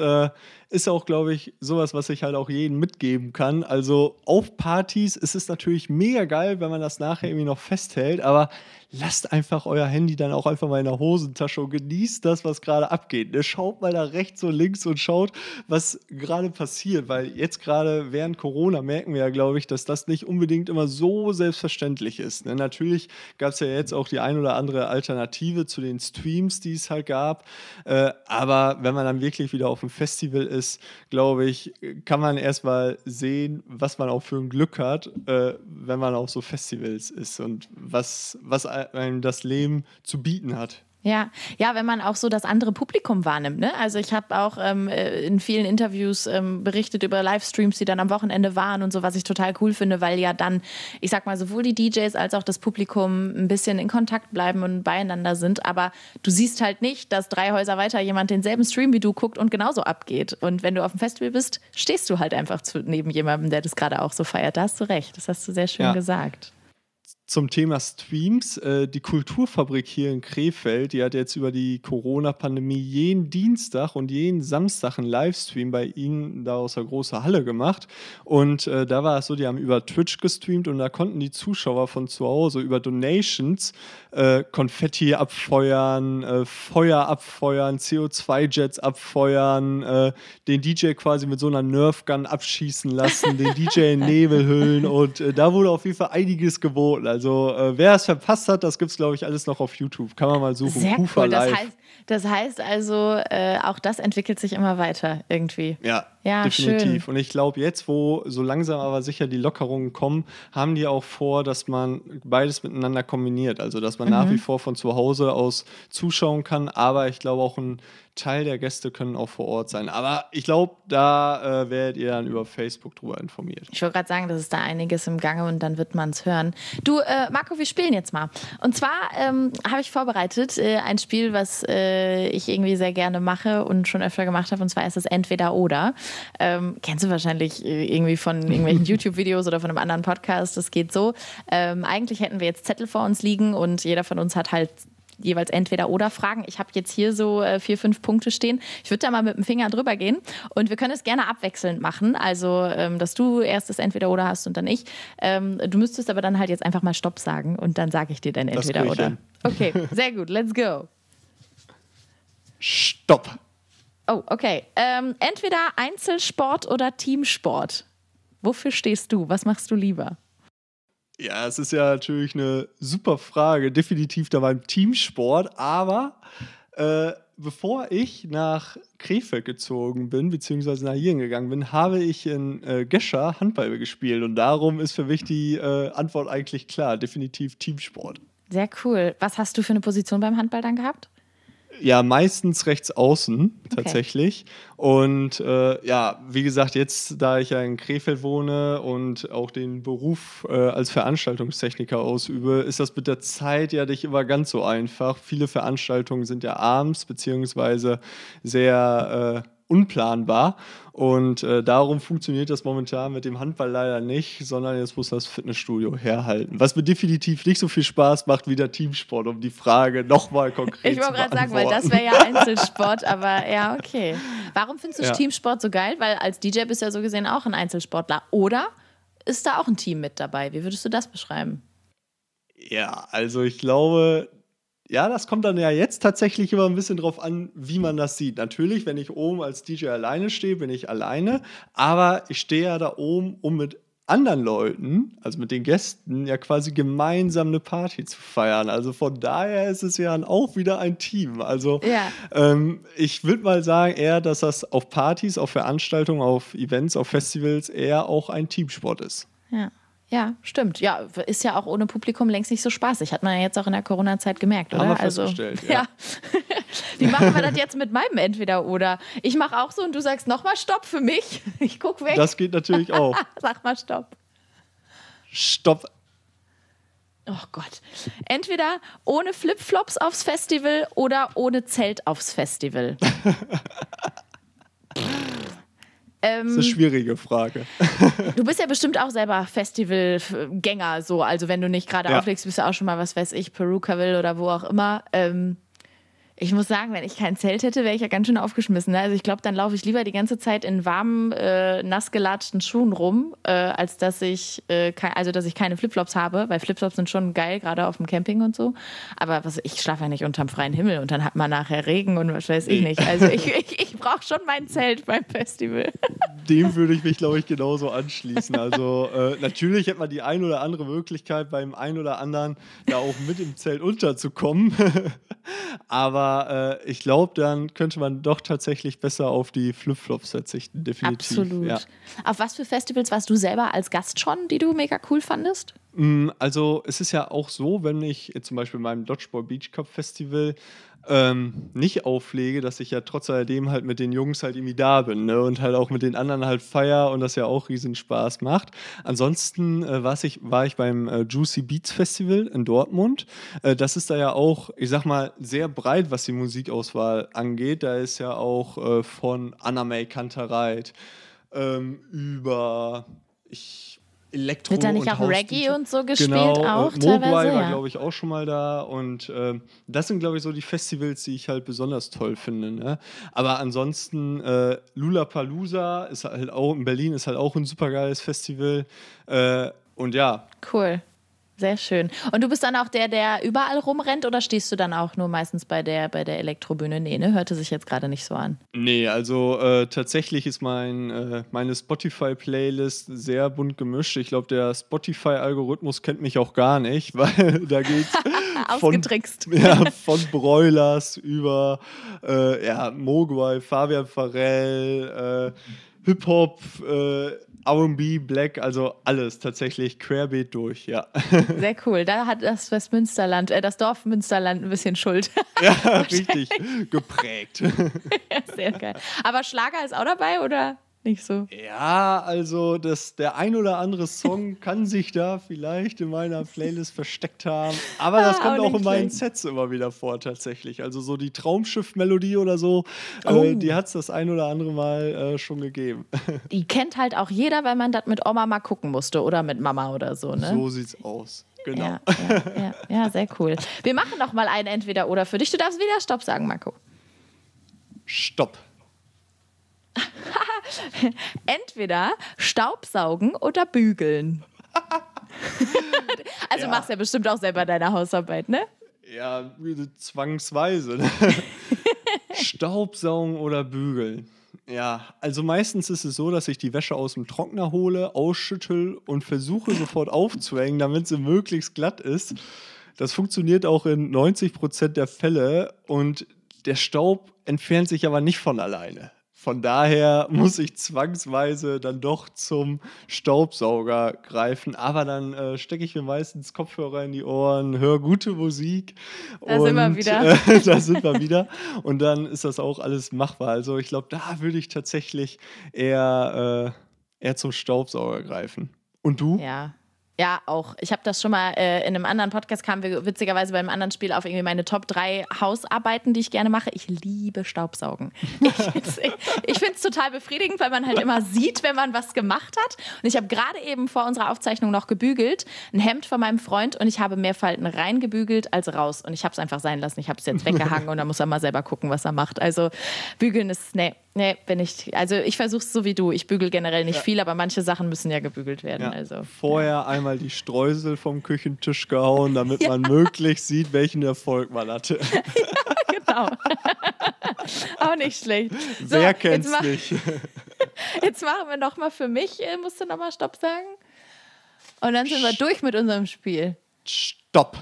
ist auch, glaube ich, sowas, was ich halt auch jedem mitgeben kann. Also auf Partys ist es natürlich mega geil, wenn man das nachher irgendwie noch festhält, aber lasst einfach euer Handy dann auch einfach mal in der Hosentasche und genießt das, was gerade abgeht. Ne? Schaut mal da rechts und links und schaut, was gerade passiert, weil jetzt gerade während Corona merken wir ja, glaube ich, dass das nicht unbedingt immer so selbstverständlich ist. Ne? Natürlich gab es ja jetzt auch die ein oder andere Alternative zu den Streams, die es halt gab, aber wenn man dann wirklich wieder auf dem Festival ist, glaube ich, kann man erstmal sehen, was man auch für ein Glück hat, wenn man auf so Festivals ist und was einem das Leben zu bieten hat. Ja, wenn man auch so das andere Publikum wahrnimmt. Ne? Also ich habe auch in vielen Interviews berichtet über Livestreams, die dann am Wochenende waren und so, was ich total cool finde, weil ja dann, ich sag mal, sowohl die DJs als auch das Publikum ein bisschen in Kontakt bleiben und beieinander sind. Aber du siehst halt nicht, dass 3 Häuser weiter jemand denselben Stream wie du guckt und genauso abgeht. Und wenn du auf dem Festival bist, stehst du halt einfach neben jemandem, der das gerade auch so feiert. Da hast du recht, das hast du sehr schön gesagt. Zum Thema Streams, die Kulturfabrik hier in Krefeld, die hat jetzt über die Corona-Pandemie jeden Dienstag und jeden Samstag einen Livestream bei ihnen da aus der großen Halle gemacht. Und da war es so, die haben über Twitch gestreamt und da konnten die Zuschauer von zu Hause über Donations Konfetti abfeuern, Feuer abfeuern, CO2-Jets abfeuern, den DJ quasi mit so einer Nerf-Gun abschießen lassen, den DJ in Nebelhüllen und da wurde auf jeden Fall einiges geboten. Also wer es verpasst hat, das gibt es, glaube ich, alles noch auf YouTube. Kann man mal suchen. Sehr Kufa cool. Live. Das heißt also, auch das entwickelt sich immer weiter irgendwie. Ja, definitiv. Schön. Und ich glaube, jetzt, wo so langsam aber sicher die Lockerungen kommen, haben die auch vor, dass man beides miteinander kombiniert. Also, dass man nach wie vor von zu Hause aus zuschauen kann. Aber ich glaube, auch ein Teil der Gäste können auch vor Ort sein. Aber ich glaube, da werdet ihr dann über Facebook drüber informiert. Ich wollte gerade sagen, das ist da einiges im Gange und dann wird man es hören. Du, Marco, wir spielen jetzt mal. Und zwar habe ich vorbereitet ein Spiel, was ich irgendwie sehr gerne mache und schon öfter gemacht habe. Und zwar ist es Entweder-Oder. Kennst du wahrscheinlich irgendwie von irgendwelchen YouTube-Videos oder von einem anderen Podcast. Das geht so. Eigentlich hätten wir jetzt Zettel vor uns liegen und jeder von uns hat halt jeweils Entweder-Oder-Fragen. Ich habe jetzt hier so 4, 5 Punkte stehen. Ich würde da mal mit dem Finger drüber gehen und wir können es gerne abwechselnd machen. Also, dass du erst das Entweder-Oder hast und dann ich. Du müsstest aber dann halt jetzt einfach mal Stopp sagen und dann sage ich dir dein Entweder-Oder. Okay, sehr gut. Let's go. Stopp. Oh, okay. Entweder Einzelsport oder Teamsport. Wofür stehst du? Was machst du lieber? Ja, es ist ja natürlich eine super Frage, definitiv da beim Teamsport, aber bevor ich nach Krefeld gezogen bin, beziehungsweise nach Hierhin gegangen bin, habe ich in Gescher Handball gespielt und darum ist für mich die Antwort eigentlich klar, definitiv Teamsport. Sehr cool. Was hast du für eine Position beim Handball dann gehabt? Ja, meistens rechts außen tatsächlich. Und wie gesagt, jetzt, da ich ja in Krefeld wohne und auch den Beruf als Veranstaltungstechniker ausübe, ist das mit der Zeit ja nicht immer ganz so einfach. Viele Veranstaltungen sind ja abends beziehungsweise sehr unplanbar. Und darum funktioniert das momentan mit dem Handball leider nicht, sondern jetzt muss das Fitnessstudio herhalten. Was mir definitiv nicht so viel Spaß macht wie der Teamsport, um die Frage nochmal konkret zu beantworten. Ich wollte gerade sagen, weil das wäre ja Einzelsport, aber ja, okay. Warum findest du Teamsport so geil? Weil als DJ bist du ja so gesehen auch ein Einzelsportler. Oder ist da auch ein Team mit dabei? Wie würdest du das beschreiben? Ja, also ich glaube, ja, das kommt dann ja jetzt tatsächlich immer ein bisschen drauf an, wie man das sieht. Natürlich, wenn ich oben als DJ alleine stehe, bin ich alleine. Aber ich stehe ja da oben, um mit anderen Leuten, also mit den Gästen, ja quasi gemeinsam eine Party zu feiern. Also von daher ist es ja dann auch wieder ein Team. Also ich würde mal sagen eher, dass das auf Partys, auf Veranstaltungen, auf Events, auf Festivals eher auch ein Teamsport ist. Ja, stimmt. Ja, ist ja auch ohne Publikum längst nicht so spaßig. Hat man ja jetzt auch in der Corona-Zeit gemerkt, oder? Haben wir festgestellt, ja. Wie machen wir das jetzt mit meinem Entweder-Oder? Ich mache auch so und du sagst nochmal Stopp für mich. Ich guck weg. Das geht natürlich auch. Sag mal Stopp. Stopp. Oh Gott. Entweder ohne Flipflops aufs Festival oder ohne Zelt aufs Festival. Das ist eine schwierige Frage. Du bist ja bestimmt auch selber Festivalgänger, so. Also wenn du nicht gerade auflegst, bist du auch schon mal, was weiß ich, Perukaville oder wo auch immer. Ich muss sagen, wenn ich kein Zelt hätte, wäre ich ja ganz schön aufgeschmissen. Ne? Also ich glaube, dann laufe ich lieber die ganze Zeit in warmen, nass gelatschten Schuhen rum, als dass ich keine Flipflops habe, weil Flipflops sind schon geil, gerade auf dem Camping und so. Aber ich schlafe ja nicht unterm freien Himmel und dann hat man nachher Regen und was weiß ich nicht. Also ich brauche schon mein Zelt beim Festival. Dem würde ich mich, glaube ich, genauso anschließen. Also natürlich hat man die ein oder andere Möglichkeit, beim einen oder anderen da auch mit im Zelt unterzukommen. Aber ich glaube, dann könnte man doch tatsächlich besser auf die Flipflops verzichten, definitiv. Absolut. Ja. Auf was für Festivals warst du selber als Gast schon, die du mega cool fandest? Also es ist ja auch so, wenn ich jetzt zum Beispiel beim Dodgeball Beach Cup Festival nicht auflege, dass ich ja trotz alledem halt mit den Jungs halt irgendwie da bin, ne? Und halt auch mit den anderen halt feier und das ja auch riesen Spaß macht. Ansonsten war ich beim Juicy Beats Festival in Dortmund. Das ist da ja auch, ich sag mal, sehr breit, was die Musikauswahl angeht. Da ist ja auch von Anna-May Kantereit über Elektro wird da nicht und auch House Reggae und so gespielt? Genau, auch Mogwai teilweise? war, glaube ich, auch schon mal da. Und das sind, glaube ich, so die Festivals, die ich halt besonders toll finde. Ne? Aber ansonsten, Lollapalooza ist halt auch in Berlin, ist halt auch ein super geiles Festival. Und ja. Cool. Sehr schön. Und du bist dann auch der überall rumrennt oder stehst du dann auch nur meistens bei der Elektrobühne? Nee, ne? Hörte sich jetzt gerade nicht so an. Nee, also tatsächlich ist meine Spotify-Playlist sehr bunt gemischt. Ich glaube, der Spotify-Algorithmus kennt mich auch gar nicht, weil da geht's ausgetrickst. Von Broilers über Mogwai, Fabian Farell, Hip-Hop, R&B, Black, also alles tatsächlich querbeet durch, ja. Sehr cool. Da hat das Dorf Münsterland ein bisschen Schuld. Ja, richtig geprägt. Sehr geil. Aber Schlager ist auch dabei, oder nicht so? Ja, also der ein oder andere Song kann sich da vielleicht in meiner Playlist versteckt haben, aber das kommt auch in meinen Sets immer wieder vor tatsächlich. Also so die Traumschiff-Melodie oder so, die hat es das ein oder andere Mal schon gegeben. Die kennt halt auch jeder, weil man das mit Oma mal gucken musste oder mit Mama oder so, ne? So sieht's aus. Genau. Ja, sehr cool. Wir machen noch mal ein Entweder-Oder für dich. Du darfst wieder Stopp sagen, Marco. Stopp. Entweder Staubsaugen oder bügeln. Also machst ja bestimmt auch selber deine Hausarbeit, ne? Ja, zwangsweise. Ne? Staubsaugen oder bügeln. Ja, also meistens ist es so, dass ich die Wäsche aus dem Trockner hole, ausschüttel und versuche sofort aufzuhängen, damit sie möglichst glatt ist. Das funktioniert auch in 90% der Fälle und der Staub entfernt sich aber nicht von alleine. Von daher muss ich zwangsweise dann doch zum Staubsauger greifen. Aber dann stecke ich mir meistens Kopfhörer in die Ohren, höre gute Musik. Da sind wir wieder. Da sind wir wieder. Und dann ist das auch alles machbar. Also ich glaube, da würde ich tatsächlich eher zum Staubsauger greifen. Und du? Ja. Ja, auch. Ich habe das schon mal in einem anderen Podcast, kamen wir witzigerweise beim anderen Spiel auf irgendwie meine Top 3 Hausarbeiten, die ich gerne mache. Ich liebe Staubsaugen. Ich finde es total befriedigend, weil man halt immer sieht, wenn man was gemacht hat. Und ich habe gerade eben vor unserer Aufzeichnung noch gebügelt, ein Hemd von meinem Freund, und ich habe mehr Falten reingebügelt als raus. Und ich habe es einfach sein lassen. Ich habe es jetzt weggehangen und dann muss er mal selber gucken, was er macht. Also bügeln ist, ich versuche es so wie du. Ich bügel generell nicht viel, aber manche Sachen müssen ja gebügelt werden. Ja. Also, Vorher einmal die Streusel vom Küchentisch gehauen, damit man möglichst sieht, welchen Erfolg man hatte. Ja, genau. Auch nicht schlecht. So, Wer kennt's nicht? Jetzt machen wir noch mal für mich, musst du noch mal Stopp sagen. Und dann sind wir durch mit unserem Spiel. Stopp.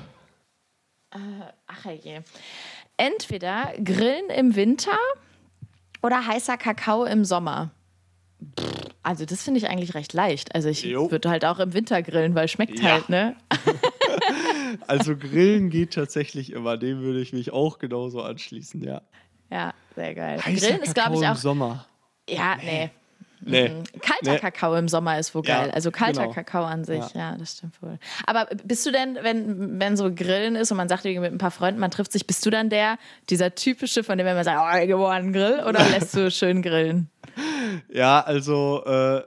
Ach je. Entweder Grillen im Winter oder heißer Kakao im Sommer. Also das finde ich eigentlich recht leicht. Also ich würde halt auch im Winter grillen, weil schmeckt halt, ne? Also Grillen geht tatsächlich immer. Dem würde ich mich auch genauso anschließen, ja. Ja, sehr geil. Heißer Grillen ist, glaube ich, Kakao auch... im Sommer. Ja, nee. Nee. Kalter Kakao im Sommer ist wohl geil. Ja, Also kalter genau. Kakao an sich, ja, das stimmt wohl. Aber bist du denn, wenn so Grillen ist und man sagt irgendwie mit ein paar Freunden, man trifft sich, bist du dann dieser typische, von dem man sagt, oh, ich will einen Grill, oder lässt du schön grillen? Ja, also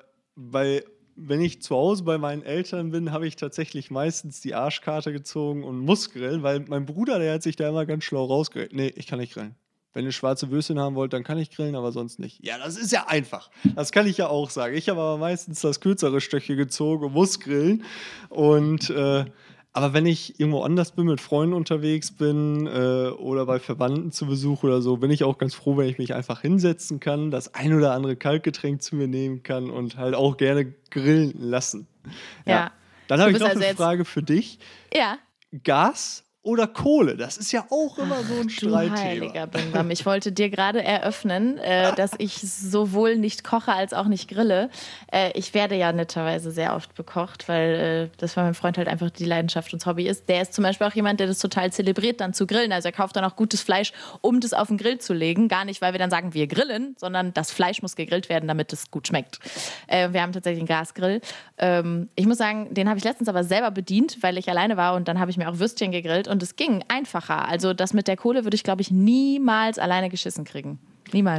wenn ich zu Hause bei meinen Eltern bin, habe ich tatsächlich meistens die Arschkarte gezogen und muss grillen, weil mein Bruder, der hat sich da immer ganz schlau rausgeredet. Nee, ich kann nicht grillen. Wenn ihr schwarze Würstchen haben wollt, dann kann ich grillen, aber sonst nicht. Ja, das ist ja einfach. Das kann ich ja auch sagen. Ich habe aber meistens das kürzere Stöckchen gezogen und muss grillen. Aber wenn ich irgendwo anders bin, mit Freunden unterwegs bin oder bei Verwandten zu Besuch oder so, bin ich auch ganz froh, wenn ich mich einfach hinsetzen kann, das ein oder andere Kaltgetränk zu mir nehmen kann und halt auch gerne grillen lassen. Ja. Dann habe ich noch eine Frage für dich. Ja. Gas oder Kohle? Das ist ja auch immer so ein Streitthema. Du heiliger Bimbam. Ich wollte dir gerade eröffnen, dass ich sowohl nicht koche als auch nicht grille. Ich werde ja netterweise sehr oft bekocht, weil das bei meinem Freund halt einfach die Leidenschaft und das Hobby ist. Der ist zum Beispiel auch jemand, der das total zelebriert, dann zu grillen. Also er kauft dann auch gutes Fleisch, um das auf den Grill zu legen. Gar nicht, weil wir dann sagen, wir grillen, sondern das Fleisch muss gegrillt werden, damit es gut schmeckt. Wir haben tatsächlich einen Gasgrill. Ich muss sagen, den habe ich letztens aber selber bedient, weil ich alleine war, und dann habe ich mir auch Würstchen gegrillt. Und es ging einfacher. Also das mit der Kohle würde ich, glaube ich, niemals alleine geschissen kriegen. Niemals.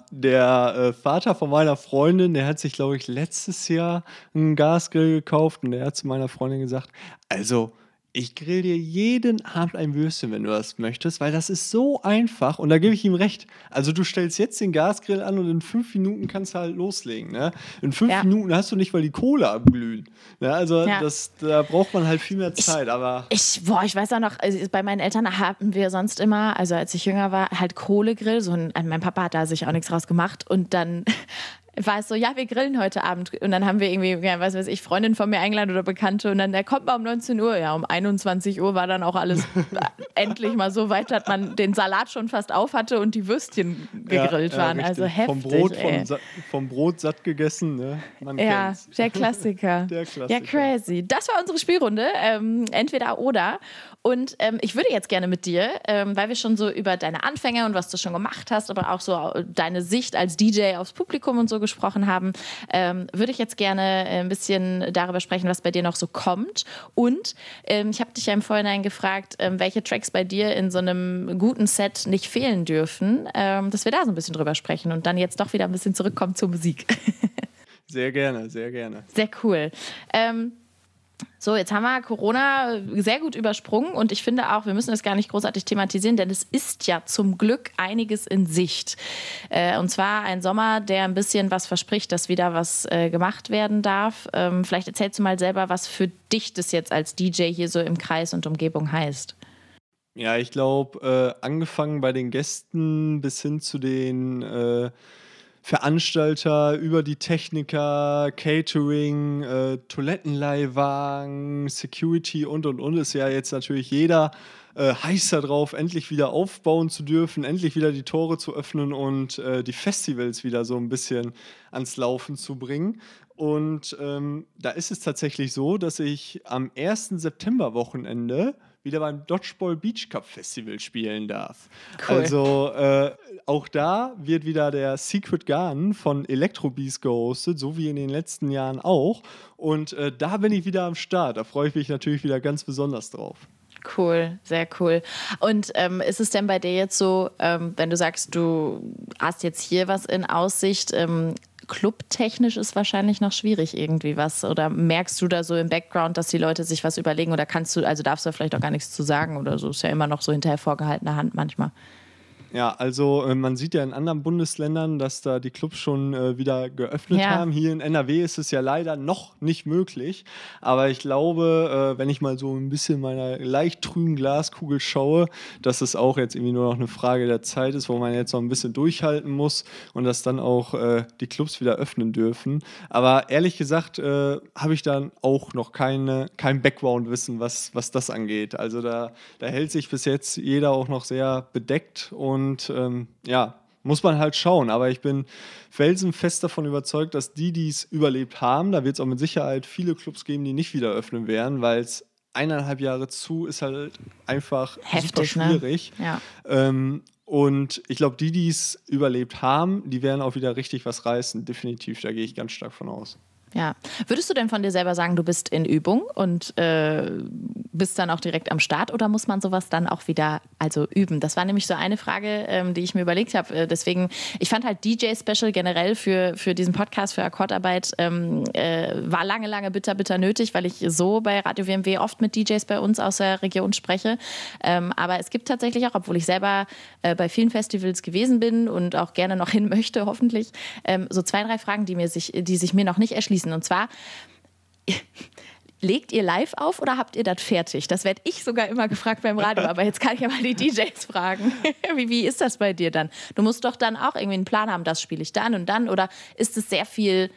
Der Vater von meiner Freundin, der hat sich, glaube ich, letztes Jahr einen Gasgrill gekauft, und der hat zu meiner Freundin gesagt, also ich grill dir jeden Abend ein Würstchen, wenn du das möchtest, weil das ist so einfach, und da gebe ich ihm recht. Also du stellst jetzt den Gasgrill an und in 5 Minuten kannst du halt loslegen. Ne? In 5 Minuten hast du nicht mal die Kohle abglühen. Ne? Also da braucht man halt viel mehr Zeit. Ich weiß auch noch, also bei meinen Eltern haben wir sonst immer, also als ich jünger war, halt Kohlegrill. Mein Papa hat da sich auch nichts draus gemacht, und dann war es so, ja, wir grillen heute Abend. Und dann haben wir irgendwie, was weiß ich, Freundin von mir eingeladen oder Bekannte. Und dann, der kommt mal um 19 Uhr. Ja, um 21 Uhr war dann auch alles endlich mal so weit, dass man den Salat schon fast auf hatte und die Würstchen gegrillt waren. Richtig. Also heftig. Vom Brot satt gegessen, ne? Man kennt's. Der Klassiker. Ja, crazy. Das war unsere Spielrunde. Entweder oder. Und ich würde jetzt gerne mit dir, weil wir schon so über deine Anfänge und was du schon gemacht hast, aber auch so deine Sicht als DJ aufs Publikum und so gesprochen haben, würde ich jetzt gerne ein bisschen darüber sprechen, was bei dir noch so kommt. Und ich habe dich ja im Vorhinein gefragt, welche Tracks bei dir in so einem guten Set nicht fehlen dürfen, dass wir da so ein bisschen drüber sprechen und dann jetzt doch wieder ein bisschen zurückkommen zur Musik. Sehr gerne, sehr gerne. Sehr cool. So, jetzt haben wir Corona sehr gut übersprungen, und ich finde auch, wir müssen das gar nicht großartig thematisieren, denn es ist ja zum Glück einiges in Sicht. Und zwar ein Sommer, der ein bisschen was verspricht, dass wieder was gemacht werden darf. Vielleicht erzählst du mal selber, was für dich das jetzt als DJ hier so im Kreis und Umgebung heißt. Ja, ich glaube, angefangen bei den Gästen bis hin zu den Veranstalter über die Techniker, Catering, Toilettenleihwagen, Security und ist ja jetzt natürlich jeder heiß darauf, endlich wieder aufbauen zu dürfen, endlich wieder die Tore zu öffnen und die Festivals wieder so ein bisschen ans Laufen zu bringen. Und da ist es tatsächlich so, dass ich am 1. September-Wochenende wieder beim Dodgeball Beach Cup Festival spielen darf. Cool. Also auch da wird wieder der Secret Garden von Electrobeast gehostet, so wie in den letzten Jahren auch. Und da bin ich wieder am Start. Da freue ich mich natürlich wieder ganz besonders drauf. Cool, sehr cool. Und ist es denn bei dir jetzt so, wenn du sagst, du hast jetzt hier was in Aussicht, clubtechnisch ist wahrscheinlich noch schwierig irgendwie was? Oder merkst du da so im Background, dass die Leute sich was überlegen? Oder darfst du da vielleicht auch gar nichts zu sagen oder so? Ist ja immer noch so hinterher vorgehaltene Hand manchmal. Ja, also man sieht ja in anderen Bundesländern, dass da die Clubs schon wieder geöffnet haben. Hier in NRW ist es ja leider noch nicht möglich. Aber ich glaube, wenn ich mal so ein bisschen meiner leicht trüben Glaskugel schaue, dass es auch jetzt irgendwie nur noch eine Frage der Zeit ist, wo man jetzt noch ein bisschen durchhalten muss und dass dann auch die Clubs wieder öffnen dürfen. Aber ehrlich gesagt habe ich dann auch noch kein Background-Wissen, was das angeht. Also da hält sich bis jetzt jeder auch noch sehr bedeckt und muss man halt schauen. Aber ich bin felsenfest davon überzeugt, dass die es überlebt haben, da wird es auch mit Sicherheit viele Clubs geben, die nicht wieder öffnen werden, weil es 1,5 Jahre zu ist halt einfach heftig, super schwierig. Ne? Ja. Und ich glaube, die es überlebt haben, die werden auch wieder richtig was reißen. Definitiv, da gehe ich ganz stark von aus. Ja. Würdest du denn von dir selber sagen, du bist in Übung und bist dann auch direkt am Start oder muss man sowas dann auch wieder üben? Das war nämlich so eine Frage, die ich mir überlegt habe. Deswegen, ich fand halt DJ-Special generell für diesen Podcast, für Akkordarbeit, war lange bitter nötig, weil ich so bei Radio WMW oft mit DJs bei uns aus der Region spreche. Aber es gibt tatsächlich auch, obwohl ich selber bei vielen Festivals gewesen bin und auch gerne noch hin möchte, hoffentlich, so 2, 3 Fragen, die sich mir noch nicht erschließen. Und zwar, legt ihr live auf oder habt ihr das fertig? Das werde ich sogar immer gefragt beim Radio, aber jetzt kann ich ja mal die DJs fragen. Wie ist das bei dir dann? Du musst doch dann auch irgendwie einen Plan haben, das spiele ich dann und dann, oder ist es sehr viel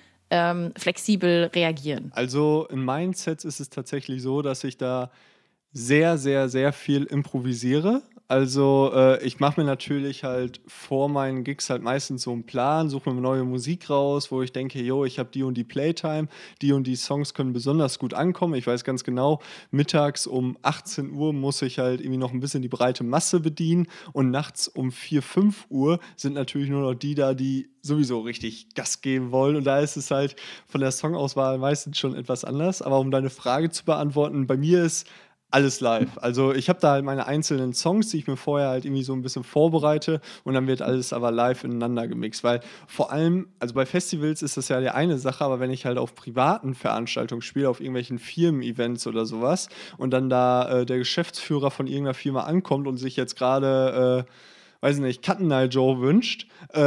flexibel reagieren? Also in meinen Sets ist es tatsächlich so, dass ich da sehr, sehr, sehr viel improvisiere. Also ich mache mir natürlich halt vor meinen Gigs halt meistens so einen Plan, suche mir neue Musik raus, wo ich denke, ich habe die und die Playtime, die und die Songs können besonders gut ankommen. Ich weiß ganz genau, mittags um 18 Uhr muss ich halt irgendwie noch ein bisschen die breite Masse bedienen und nachts um 4, 5 Uhr sind natürlich nur noch die da, die sowieso richtig Gas geben wollen. Und da ist es halt von der Songauswahl meistens schon etwas anders. Aber um deine Frage zu beantworten, bei mir ist alles live. Also ich habe da halt meine einzelnen Songs, die ich mir vorher halt irgendwie so ein bisschen vorbereite und dann wird alles aber live ineinander gemixt, weil vor allem, also bei Festivals ist das ja die eine Sache, aber wenn ich halt auf privaten Veranstaltungen spiele, auf irgendwelchen Firmen-Events oder sowas und dann da der Geschäftsführer von irgendeiner Firma ankommt und sich jetzt gerade weiß ich nicht, Cotton-Eye Joe wünscht,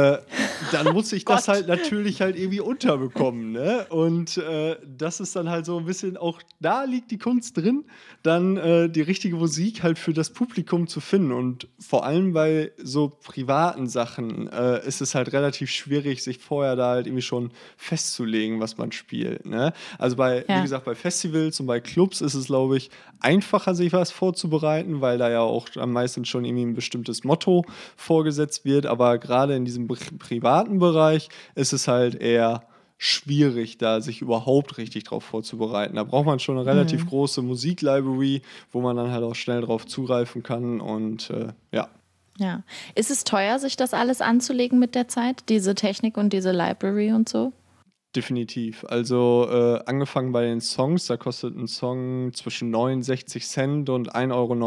dann muss ich das halt natürlich halt irgendwie unterbekommen, ne? Und das ist dann halt so ein bisschen, auch da liegt die Kunst drin, dann die richtige Musik halt für das Publikum zu finden. Und vor allem bei so privaten Sachen ist es halt relativ schwierig, sich vorher da halt irgendwie schon festzulegen, was man spielt, ne? Also wie gesagt, bei Festivals und bei Clubs ist es, glaube ich, einfacher, sich was vorzubereiten, weil da ja auch am meisten schon irgendwie ein bestimmtes Motto vorgesetzt wird, aber gerade in diesem privaten Bereich ist es halt eher schwierig, da sich überhaupt richtig drauf vorzubereiten. Da braucht man schon eine relativ große Musiklibrary, wo man dann halt auch schnell drauf zugreifen kann und ja. Ja. Ist es teuer, sich das alles anzulegen mit der Zeit, diese Technik und diese Library und so? Definitiv. Also angefangen bei den Songs, da kostet ein Song zwischen 69 Cent und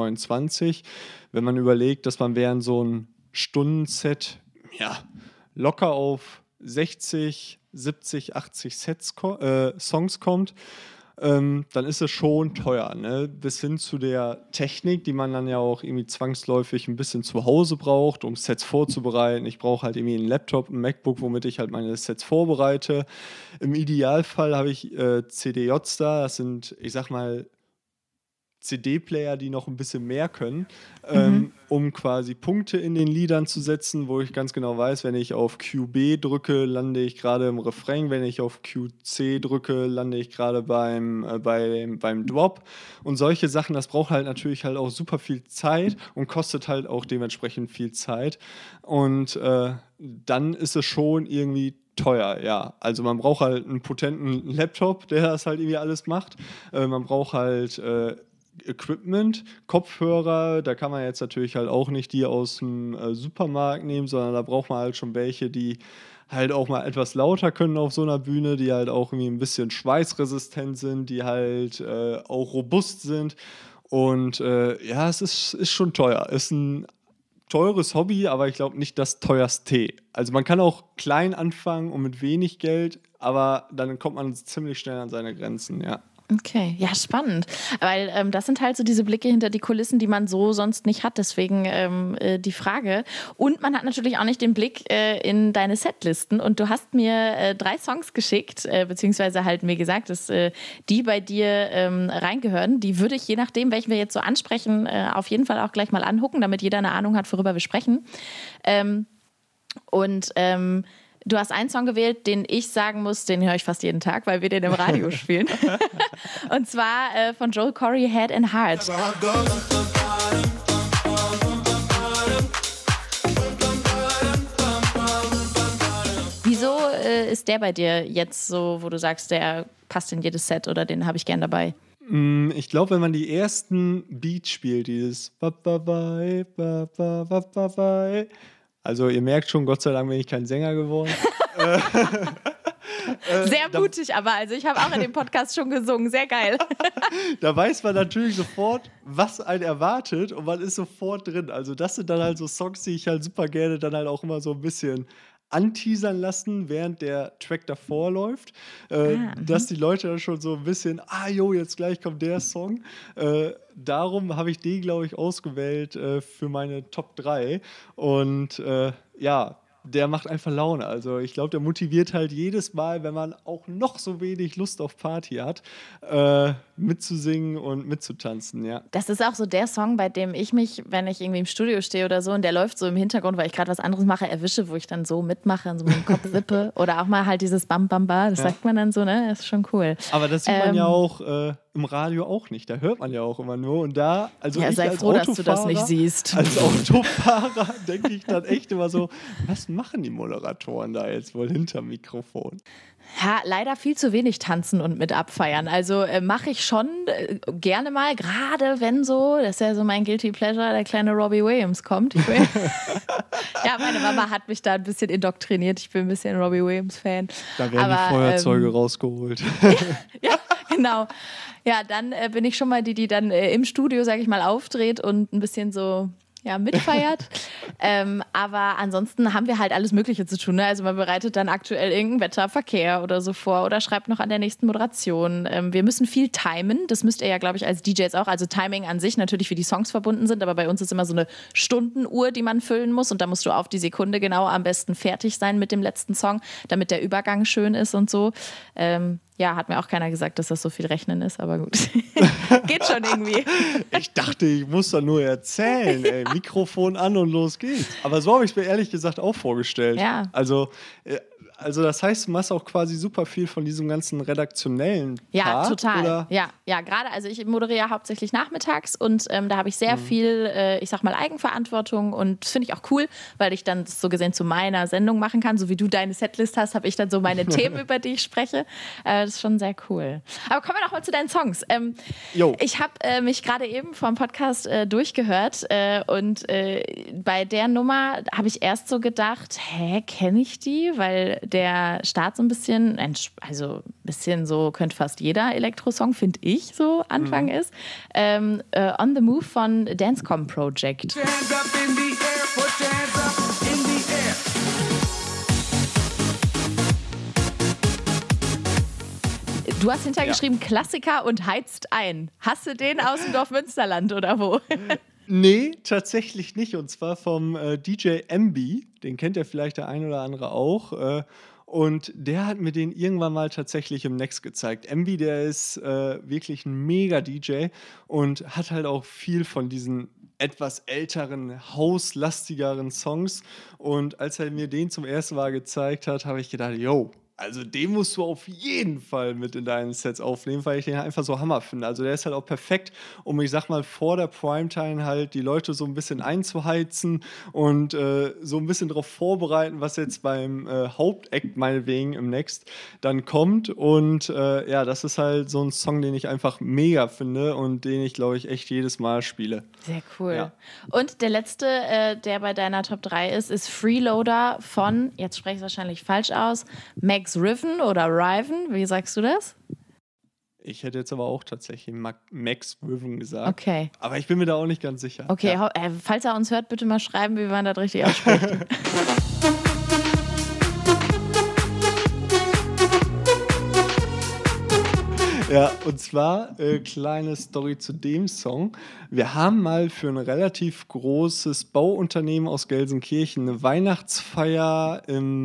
1,29 € Wenn man überlegt, dass man während so ein Stundenset locker auf 60, 70, 80 Songs kommt, dann ist es schon teuer, ne? Bis hin zu der Technik, die man dann ja auch irgendwie zwangsläufig ein bisschen zu Hause braucht, um Sets vorzubereiten. Ich brauche halt irgendwie einen Laptop, ein MacBook, womit ich halt meine Sets vorbereite. Im Idealfall habe ich CDJs da, das sind, ich sag mal, CD-Player, die noch ein bisschen mehr können, um quasi Punkte in den Liedern zu setzen, wo ich ganz genau weiß, wenn ich auf QB drücke, lande ich gerade im Refrain, wenn ich auf QC drücke, lande ich gerade beim Drop und solche Sachen, das braucht halt natürlich halt auch super viel Zeit und kostet halt auch dementsprechend viel Zeit und dann ist es schon irgendwie teuer, ja. Also man braucht halt einen potenten Laptop, der das halt irgendwie alles macht. Man braucht halt Equipment, Kopfhörer, da kann man jetzt natürlich halt auch nicht die aus dem Supermarkt nehmen, sondern da braucht man halt schon welche, die halt auch mal etwas lauter können auf so einer Bühne, die halt auch irgendwie ein bisschen schweißresistent sind, die halt auch robust sind und ja, es ist schon teuer. Ist ein teures Hobby, aber ich glaube nicht das teuerste. Also man kann auch klein anfangen und mit wenig Geld, aber dann kommt man ziemlich schnell an seine Grenzen, ja. Okay, ja, spannend. Weil das sind halt so diese Blicke hinter die Kulissen, die man so sonst nicht hat. Deswegen die Frage. Und man hat natürlich auch nicht den Blick in deine Setlisten. Und du hast mir 3 Songs geschickt, beziehungsweise halt mir gesagt, dass die bei dir reingehören. Die würde ich, je nachdem, welchen wir jetzt so ansprechen, auf jeden Fall auch gleich mal angucken, damit jeder eine Ahnung hat, worüber wir sprechen. Du hast einen Song gewählt, den ich sagen muss, den höre ich fast jeden Tag, weil wir den im Radio spielen. Und zwar von Joel Corry, Head and Heart. Wieso ist der bei dir jetzt so, wo du sagst, der passt in jedes Set oder den habe ich gern dabei? Ich glaube, wenn man die ersten Beats spielt, dieses also ihr merkt schon, Gott sei Dank bin ich kein Sänger geworden. Sehr mutig, aber also ich habe auch in dem Podcast schon gesungen, sehr geil. Da weiß man natürlich sofort, was einen erwartet und man ist sofort drin. Also das sind dann halt so Songs, die ich halt super gerne dann halt auch immer so ein bisschen anteasern lassen, während der Track davor läuft, dass die Leute dann schon so ein bisschen, jetzt gleich kommt der Song. Darum habe ich den, glaube ich, ausgewählt für meine Top 3 und der macht einfach Laune. Also ich glaube, der motiviert halt jedes Mal, wenn man auch noch so wenig Lust auf Party hat, mitzusingen und mitzutanzen, ja. Das ist auch so der Song, bei dem ich mich, wenn ich irgendwie im Studio stehe oder so und der läuft so im Hintergrund, weil ich gerade was anderes mache, erwische, wo ich dann so mitmache und so mit dem Kopf wippe oder auch mal halt dieses Bam Bam Ba, das sagt man dann so, ne? Das ist schon cool. Aber das sieht man ja auch im Radio auch nicht. Da hört man ja auch immer nur. Und da, also ja, ich sei als froh, Autofahrer, dass du das nicht siehst. Als Autofahrer denke ich dann echt immer so, was machen die Moderatoren da jetzt wohl hinterm Mikrofon? Ja, leider viel zu wenig tanzen und mit abfeiern. Also mache ich schon gerne mal, gerade wenn so, das ist ja so mein Guilty Pleasure, der kleine Robbie Williams kommt. Ja, meine Mama hat mich da ein bisschen indoktriniert. Ich bin ein bisschen Robbie Williams-Fan. Da werden die Feuerzeuge rausgeholt. Ja, genau. Ja, dann bin ich schon mal die dann im Studio, sage ich mal, aufdreht und ein bisschen so mitfeiert. Aber ansonsten haben wir halt alles Mögliche zu tun. Ne? Also man bereitet dann aktuell irgendein Wetter, Verkehr oder so vor oder schreibt noch an der nächsten Moderation. Wir müssen viel timen. Das müsst ihr ja, glaube ich, als DJs auch. Also Timing an sich natürlich, wie die Songs verbunden sind. Aber bei uns ist immer so eine Stundenuhr, die man füllen muss. Und da musst du auf die Sekunde genau am besten fertig sein mit dem letzten Song, damit der Übergang schön ist und so. Hat mir auch keiner gesagt, dass das so viel Rechnen ist, aber gut. Geht schon irgendwie. Ich dachte, ich muss da nur erzählen, ey. Mikrofon an und los geht's. Aber so habe ich es mir ehrlich gesagt auch vorgestellt. Ja. Also das heißt, du machst auch quasi super viel von diesem ganzen redaktionellen Part, ja, total. Oder? Ja, gerade, also ich moderiere hauptsächlich nachmittags und da habe ich sehr viel, ich sag mal, Eigenverantwortung und das finde ich auch cool, weil ich dann das so gesehen zu meiner Sendung machen kann. So wie du deine Setlist hast, habe ich dann so meine Themen, über die ich spreche. Das ist schon sehr cool. Aber kommen wir doch mal zu deinen Songs. Ich habe mich gerade eben vom Podcast durchgehört und bei der Nummer habe ich erst so gedacht, kenne ich die? Weil der Start so ein bisschen, so könnte fast jeder Elektrosong, finde ich, so Anfang ist. On the Move von Dancecom Project. Hands up in the air, put your hands up in the air. Du hast hintergeschrieben, Klassiker und heizt ein. Hast du den aus dem Dorf Münsterland oder wo? Nee, tatsächlich nicht. Und zwar vom DJ MB. Den kennt ja vielleicht der ein oder andere auch. Und der hat mir den irgendwann mal tatsächlich im Next gezeigt. Envy, der ist wirklich ein Mega-DJ und hat halt auch viel von diesen etwas älteren, hauslastigeren Songs. Und als er mir den zum ersten Mal gezeigt hat, habe ich gedacht, yo, also den musst du auf jeden Fall mit in deinen Sets aufnehmen, weil ich den einfach so Hammer finde. Also der ist halt auch perfekt, um, ich sag mal, vor der Primetime halt die Leute so ein bisschen einzuheizen und so ein bisschen darauf vorbereiten, was jetzt beim Hauptact meinetwegen im Next dann kommt. Und ja, das ist halt so ein Song, den ich einfach mega finde und den ich, glaube ich, echt jedes Mal spiele. Sehr cool. Ja. Und der letzte, der bei deiner Top 3 ist Freeloader von, jetzt spreche ich es wahrscheinlich falsch aus, Max Riven oder Riven, wie sagst du das? Ich hätte jetzt aber auch tatsächlich Max Riven gesagt. Okay. Aber ich bin mir da auch nicht ganz sicher. Okay, Ja. falls er uns hört, bitte mal schreiben, wie man das richtig ausspricht. Ja, und zwar, kleine Story zu dem Song. Wir haben mal für ein relativ großes Bauunternehmen aus Gelsenkirchen eine Weihnachtsfeier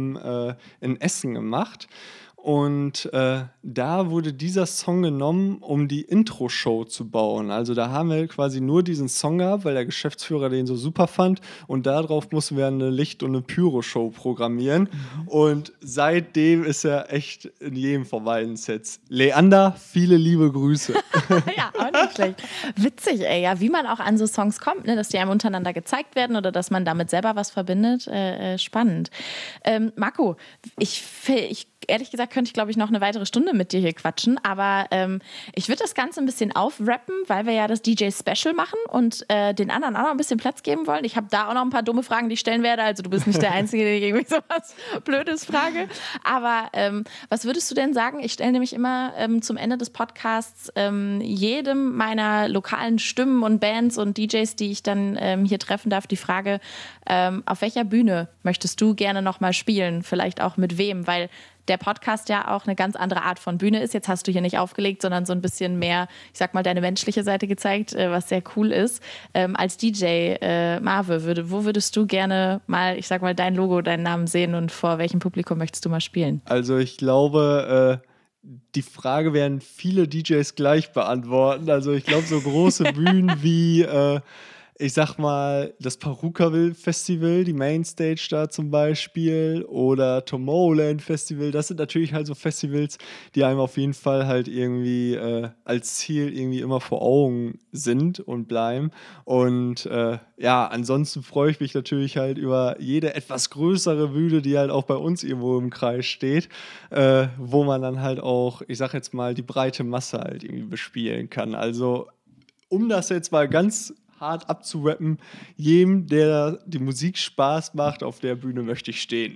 in Essen gemacht. Und da wurde dieser Song genommen, um die Intro-Show zu bauen. Also da haben wir quasi nur diesen Song gehabt, weil der Geschäftsführer den so super fand. Und darauf mussten wir eine Licht- und eine Pyro-Show programmieren. Und seitdem ist er echt in jedem von beiden Sets. Leander, viele liebe Grüße. Ja, auch nicht schlecht. Witzig, ey, ja, wie man auch an so Songs kommt, ne, dass die einem untereinander gezeigt werden oder dass man damit selber was verbindet. Spannend. Marco, ich ehrlich gesagt könnte ich, glaube ich, noch eine weitere Stunde mit dir hier quatschen, aber ich würde das Ganze ein bisschen aufrappen, weil wir ja das DJ-Special machen und den anderen auch noch ein bisschen Platz geben wollen. Ich habe da auch noch ein paar dumme Fragen, die ich stellen werde, also du bist nicht der Einzige, der irgendwie sowas Blödes frage, aber was würdest du denn sagen? Ich stelle nämlich immer zum Ende des Podcasts jedem meiner lokalen Stimmen und Bands und DJs, die ich dann hier treffen darf, die Frage, auf welcher Bühne möchtest du gerne noch mal spielen? Vielleicht auch mit wem, weil der Podcast ja auch eine ganz andere Art von Bühne ist. Jetzt hast du hier nicht aufgelegt, sondern so ein bisschen mehr, ich sag mal, deine menschliche Seite gezeigt, was sehr cool ist. Als DJ, Marve, wo würdest du gerne mal, ich sag mal, dein Logo, deinen Namen sehen und vor welchem Publikum möchtest du mal spielen? Also ich glaube, die Frage werden viele DJs gleich beantworten. Also ich glaube, so große Bühnen wie ich sag mal, das Perukaville Festival, die Mainstage da zum Beispiel, oder Tomorrowland Festival, das sind natürlich halt so Festivals, die einem auf jeden Fall halt irgendwie als Ziel irgendwie immer vor Augen sind und bleiben. Und ja, ansonsten freue ich mich natürlich halt über jede etwas größere Bühne, die halt auch bei uns irgendwo im Kreis steht, wo man dann halt auch, ich sag jetzt mal, die breite Masse halt irgendwie bespielen kann. Also, um das jetzt mal ganz hart abzurappen, jedem, der die Musik Spaß macht, auf der Bühne möchte ich stehen.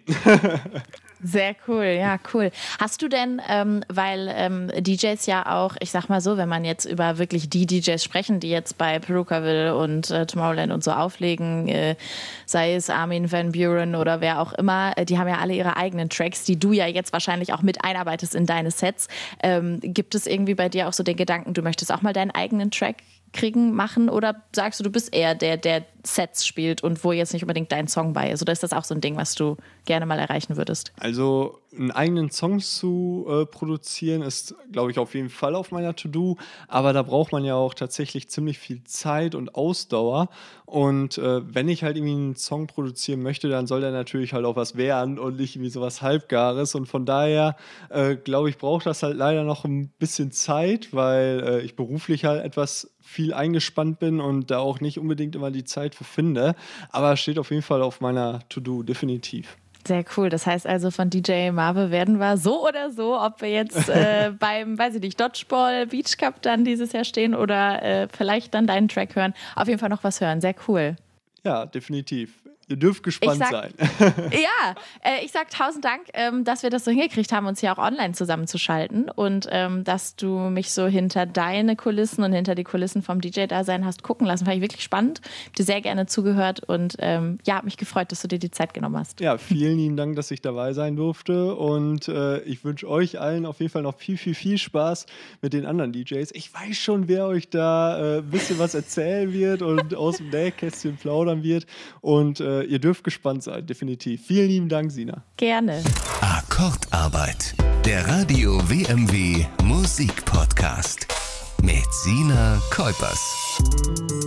Sehr cool, ja, cool. Hast du denn, weil DJs ja auch, ich sag mal so, wenn man jetzt über wirklich die DJs sprechen, die jetzt bei Perukaville und Tomorrowland und so auflegen, sei es Armin van Buuren oder wer auch immer, die haben ja alle ihre eigenen Tracks, die du ja jetzt wahrscheinlich auch mit einarbeitest in deine Sets. Gibt es irgendwie bei dir auch so den Gedanken, du möchtest auch mal deinen eigenen Track machen, oder sagst du bist eher der Sets spielt und wo jetzt nicht unbedingt dein Song bei ist? Oder ist das auch so ein Ding, was du gerne mal erreichen würdest? Also einen eigenen Song zu produzieren ist, glaube ich, auf jeden Fall auf meiner To-Do, aber da braucht man ja auch tatsächlich ziemlich viel Zeit und Ausdauer, und wenn ich halt irgendwie einen Song produzieren möchte, dann soll der natürlich halt auch was werden und nicht irgendwie sowas Halbgares, und von daher glaube ich, braucht das halt leider noch ein bisschen Zeit, weil ich beruflich halt etwas viel eingespannt bin und da auch nicht unbedingt immer die Zeit für finde, aber steht auf jeden Fall auf meiner To-Do, definitiv. Sehr cool. Das heißt also, von DJ Marve werden wir so oder so, ob wir jetzt beim, weiß ich nicht, Dodgeball Beach Cup dann dieses Jahr stehen oder vielleicht dann deinen Track hören, auf jeden Fall noch was hören. Sehr cool. Ja, definitiv. Ihr dürft gespannt sein. Ja, ich sag 1000 Dank, dass wir das so hingekriegt haben, uns hier auch online zusammenzuschalten, und dass du mich so hinter deine Kulissen und hinter die Kulissen vom DJ-Dasein hast gucken lassen. Fand ich wirklich spannend. Hab dir sehr gerne zugehört und ja, hab mich gefreut, dass du dir die Zeit genommen hast. Ja, vielen lieben Dank, dass ich dabei sein durfte, und ich wünsche euch allen auf jeden Fall noch viel, viel, viel Spaß mit den anderen DJs. Ich weiß schon, wer euch da ein bisschen was erzählen wird und aus dem Nähkästchen plaudern wird, und ihr dürft gespannt sein, definitiv. Vielen lieben Dank, Sina. Gerne. Akkordarbeit. Der Radio WMW Musikpodcast mit Sina Kuipers.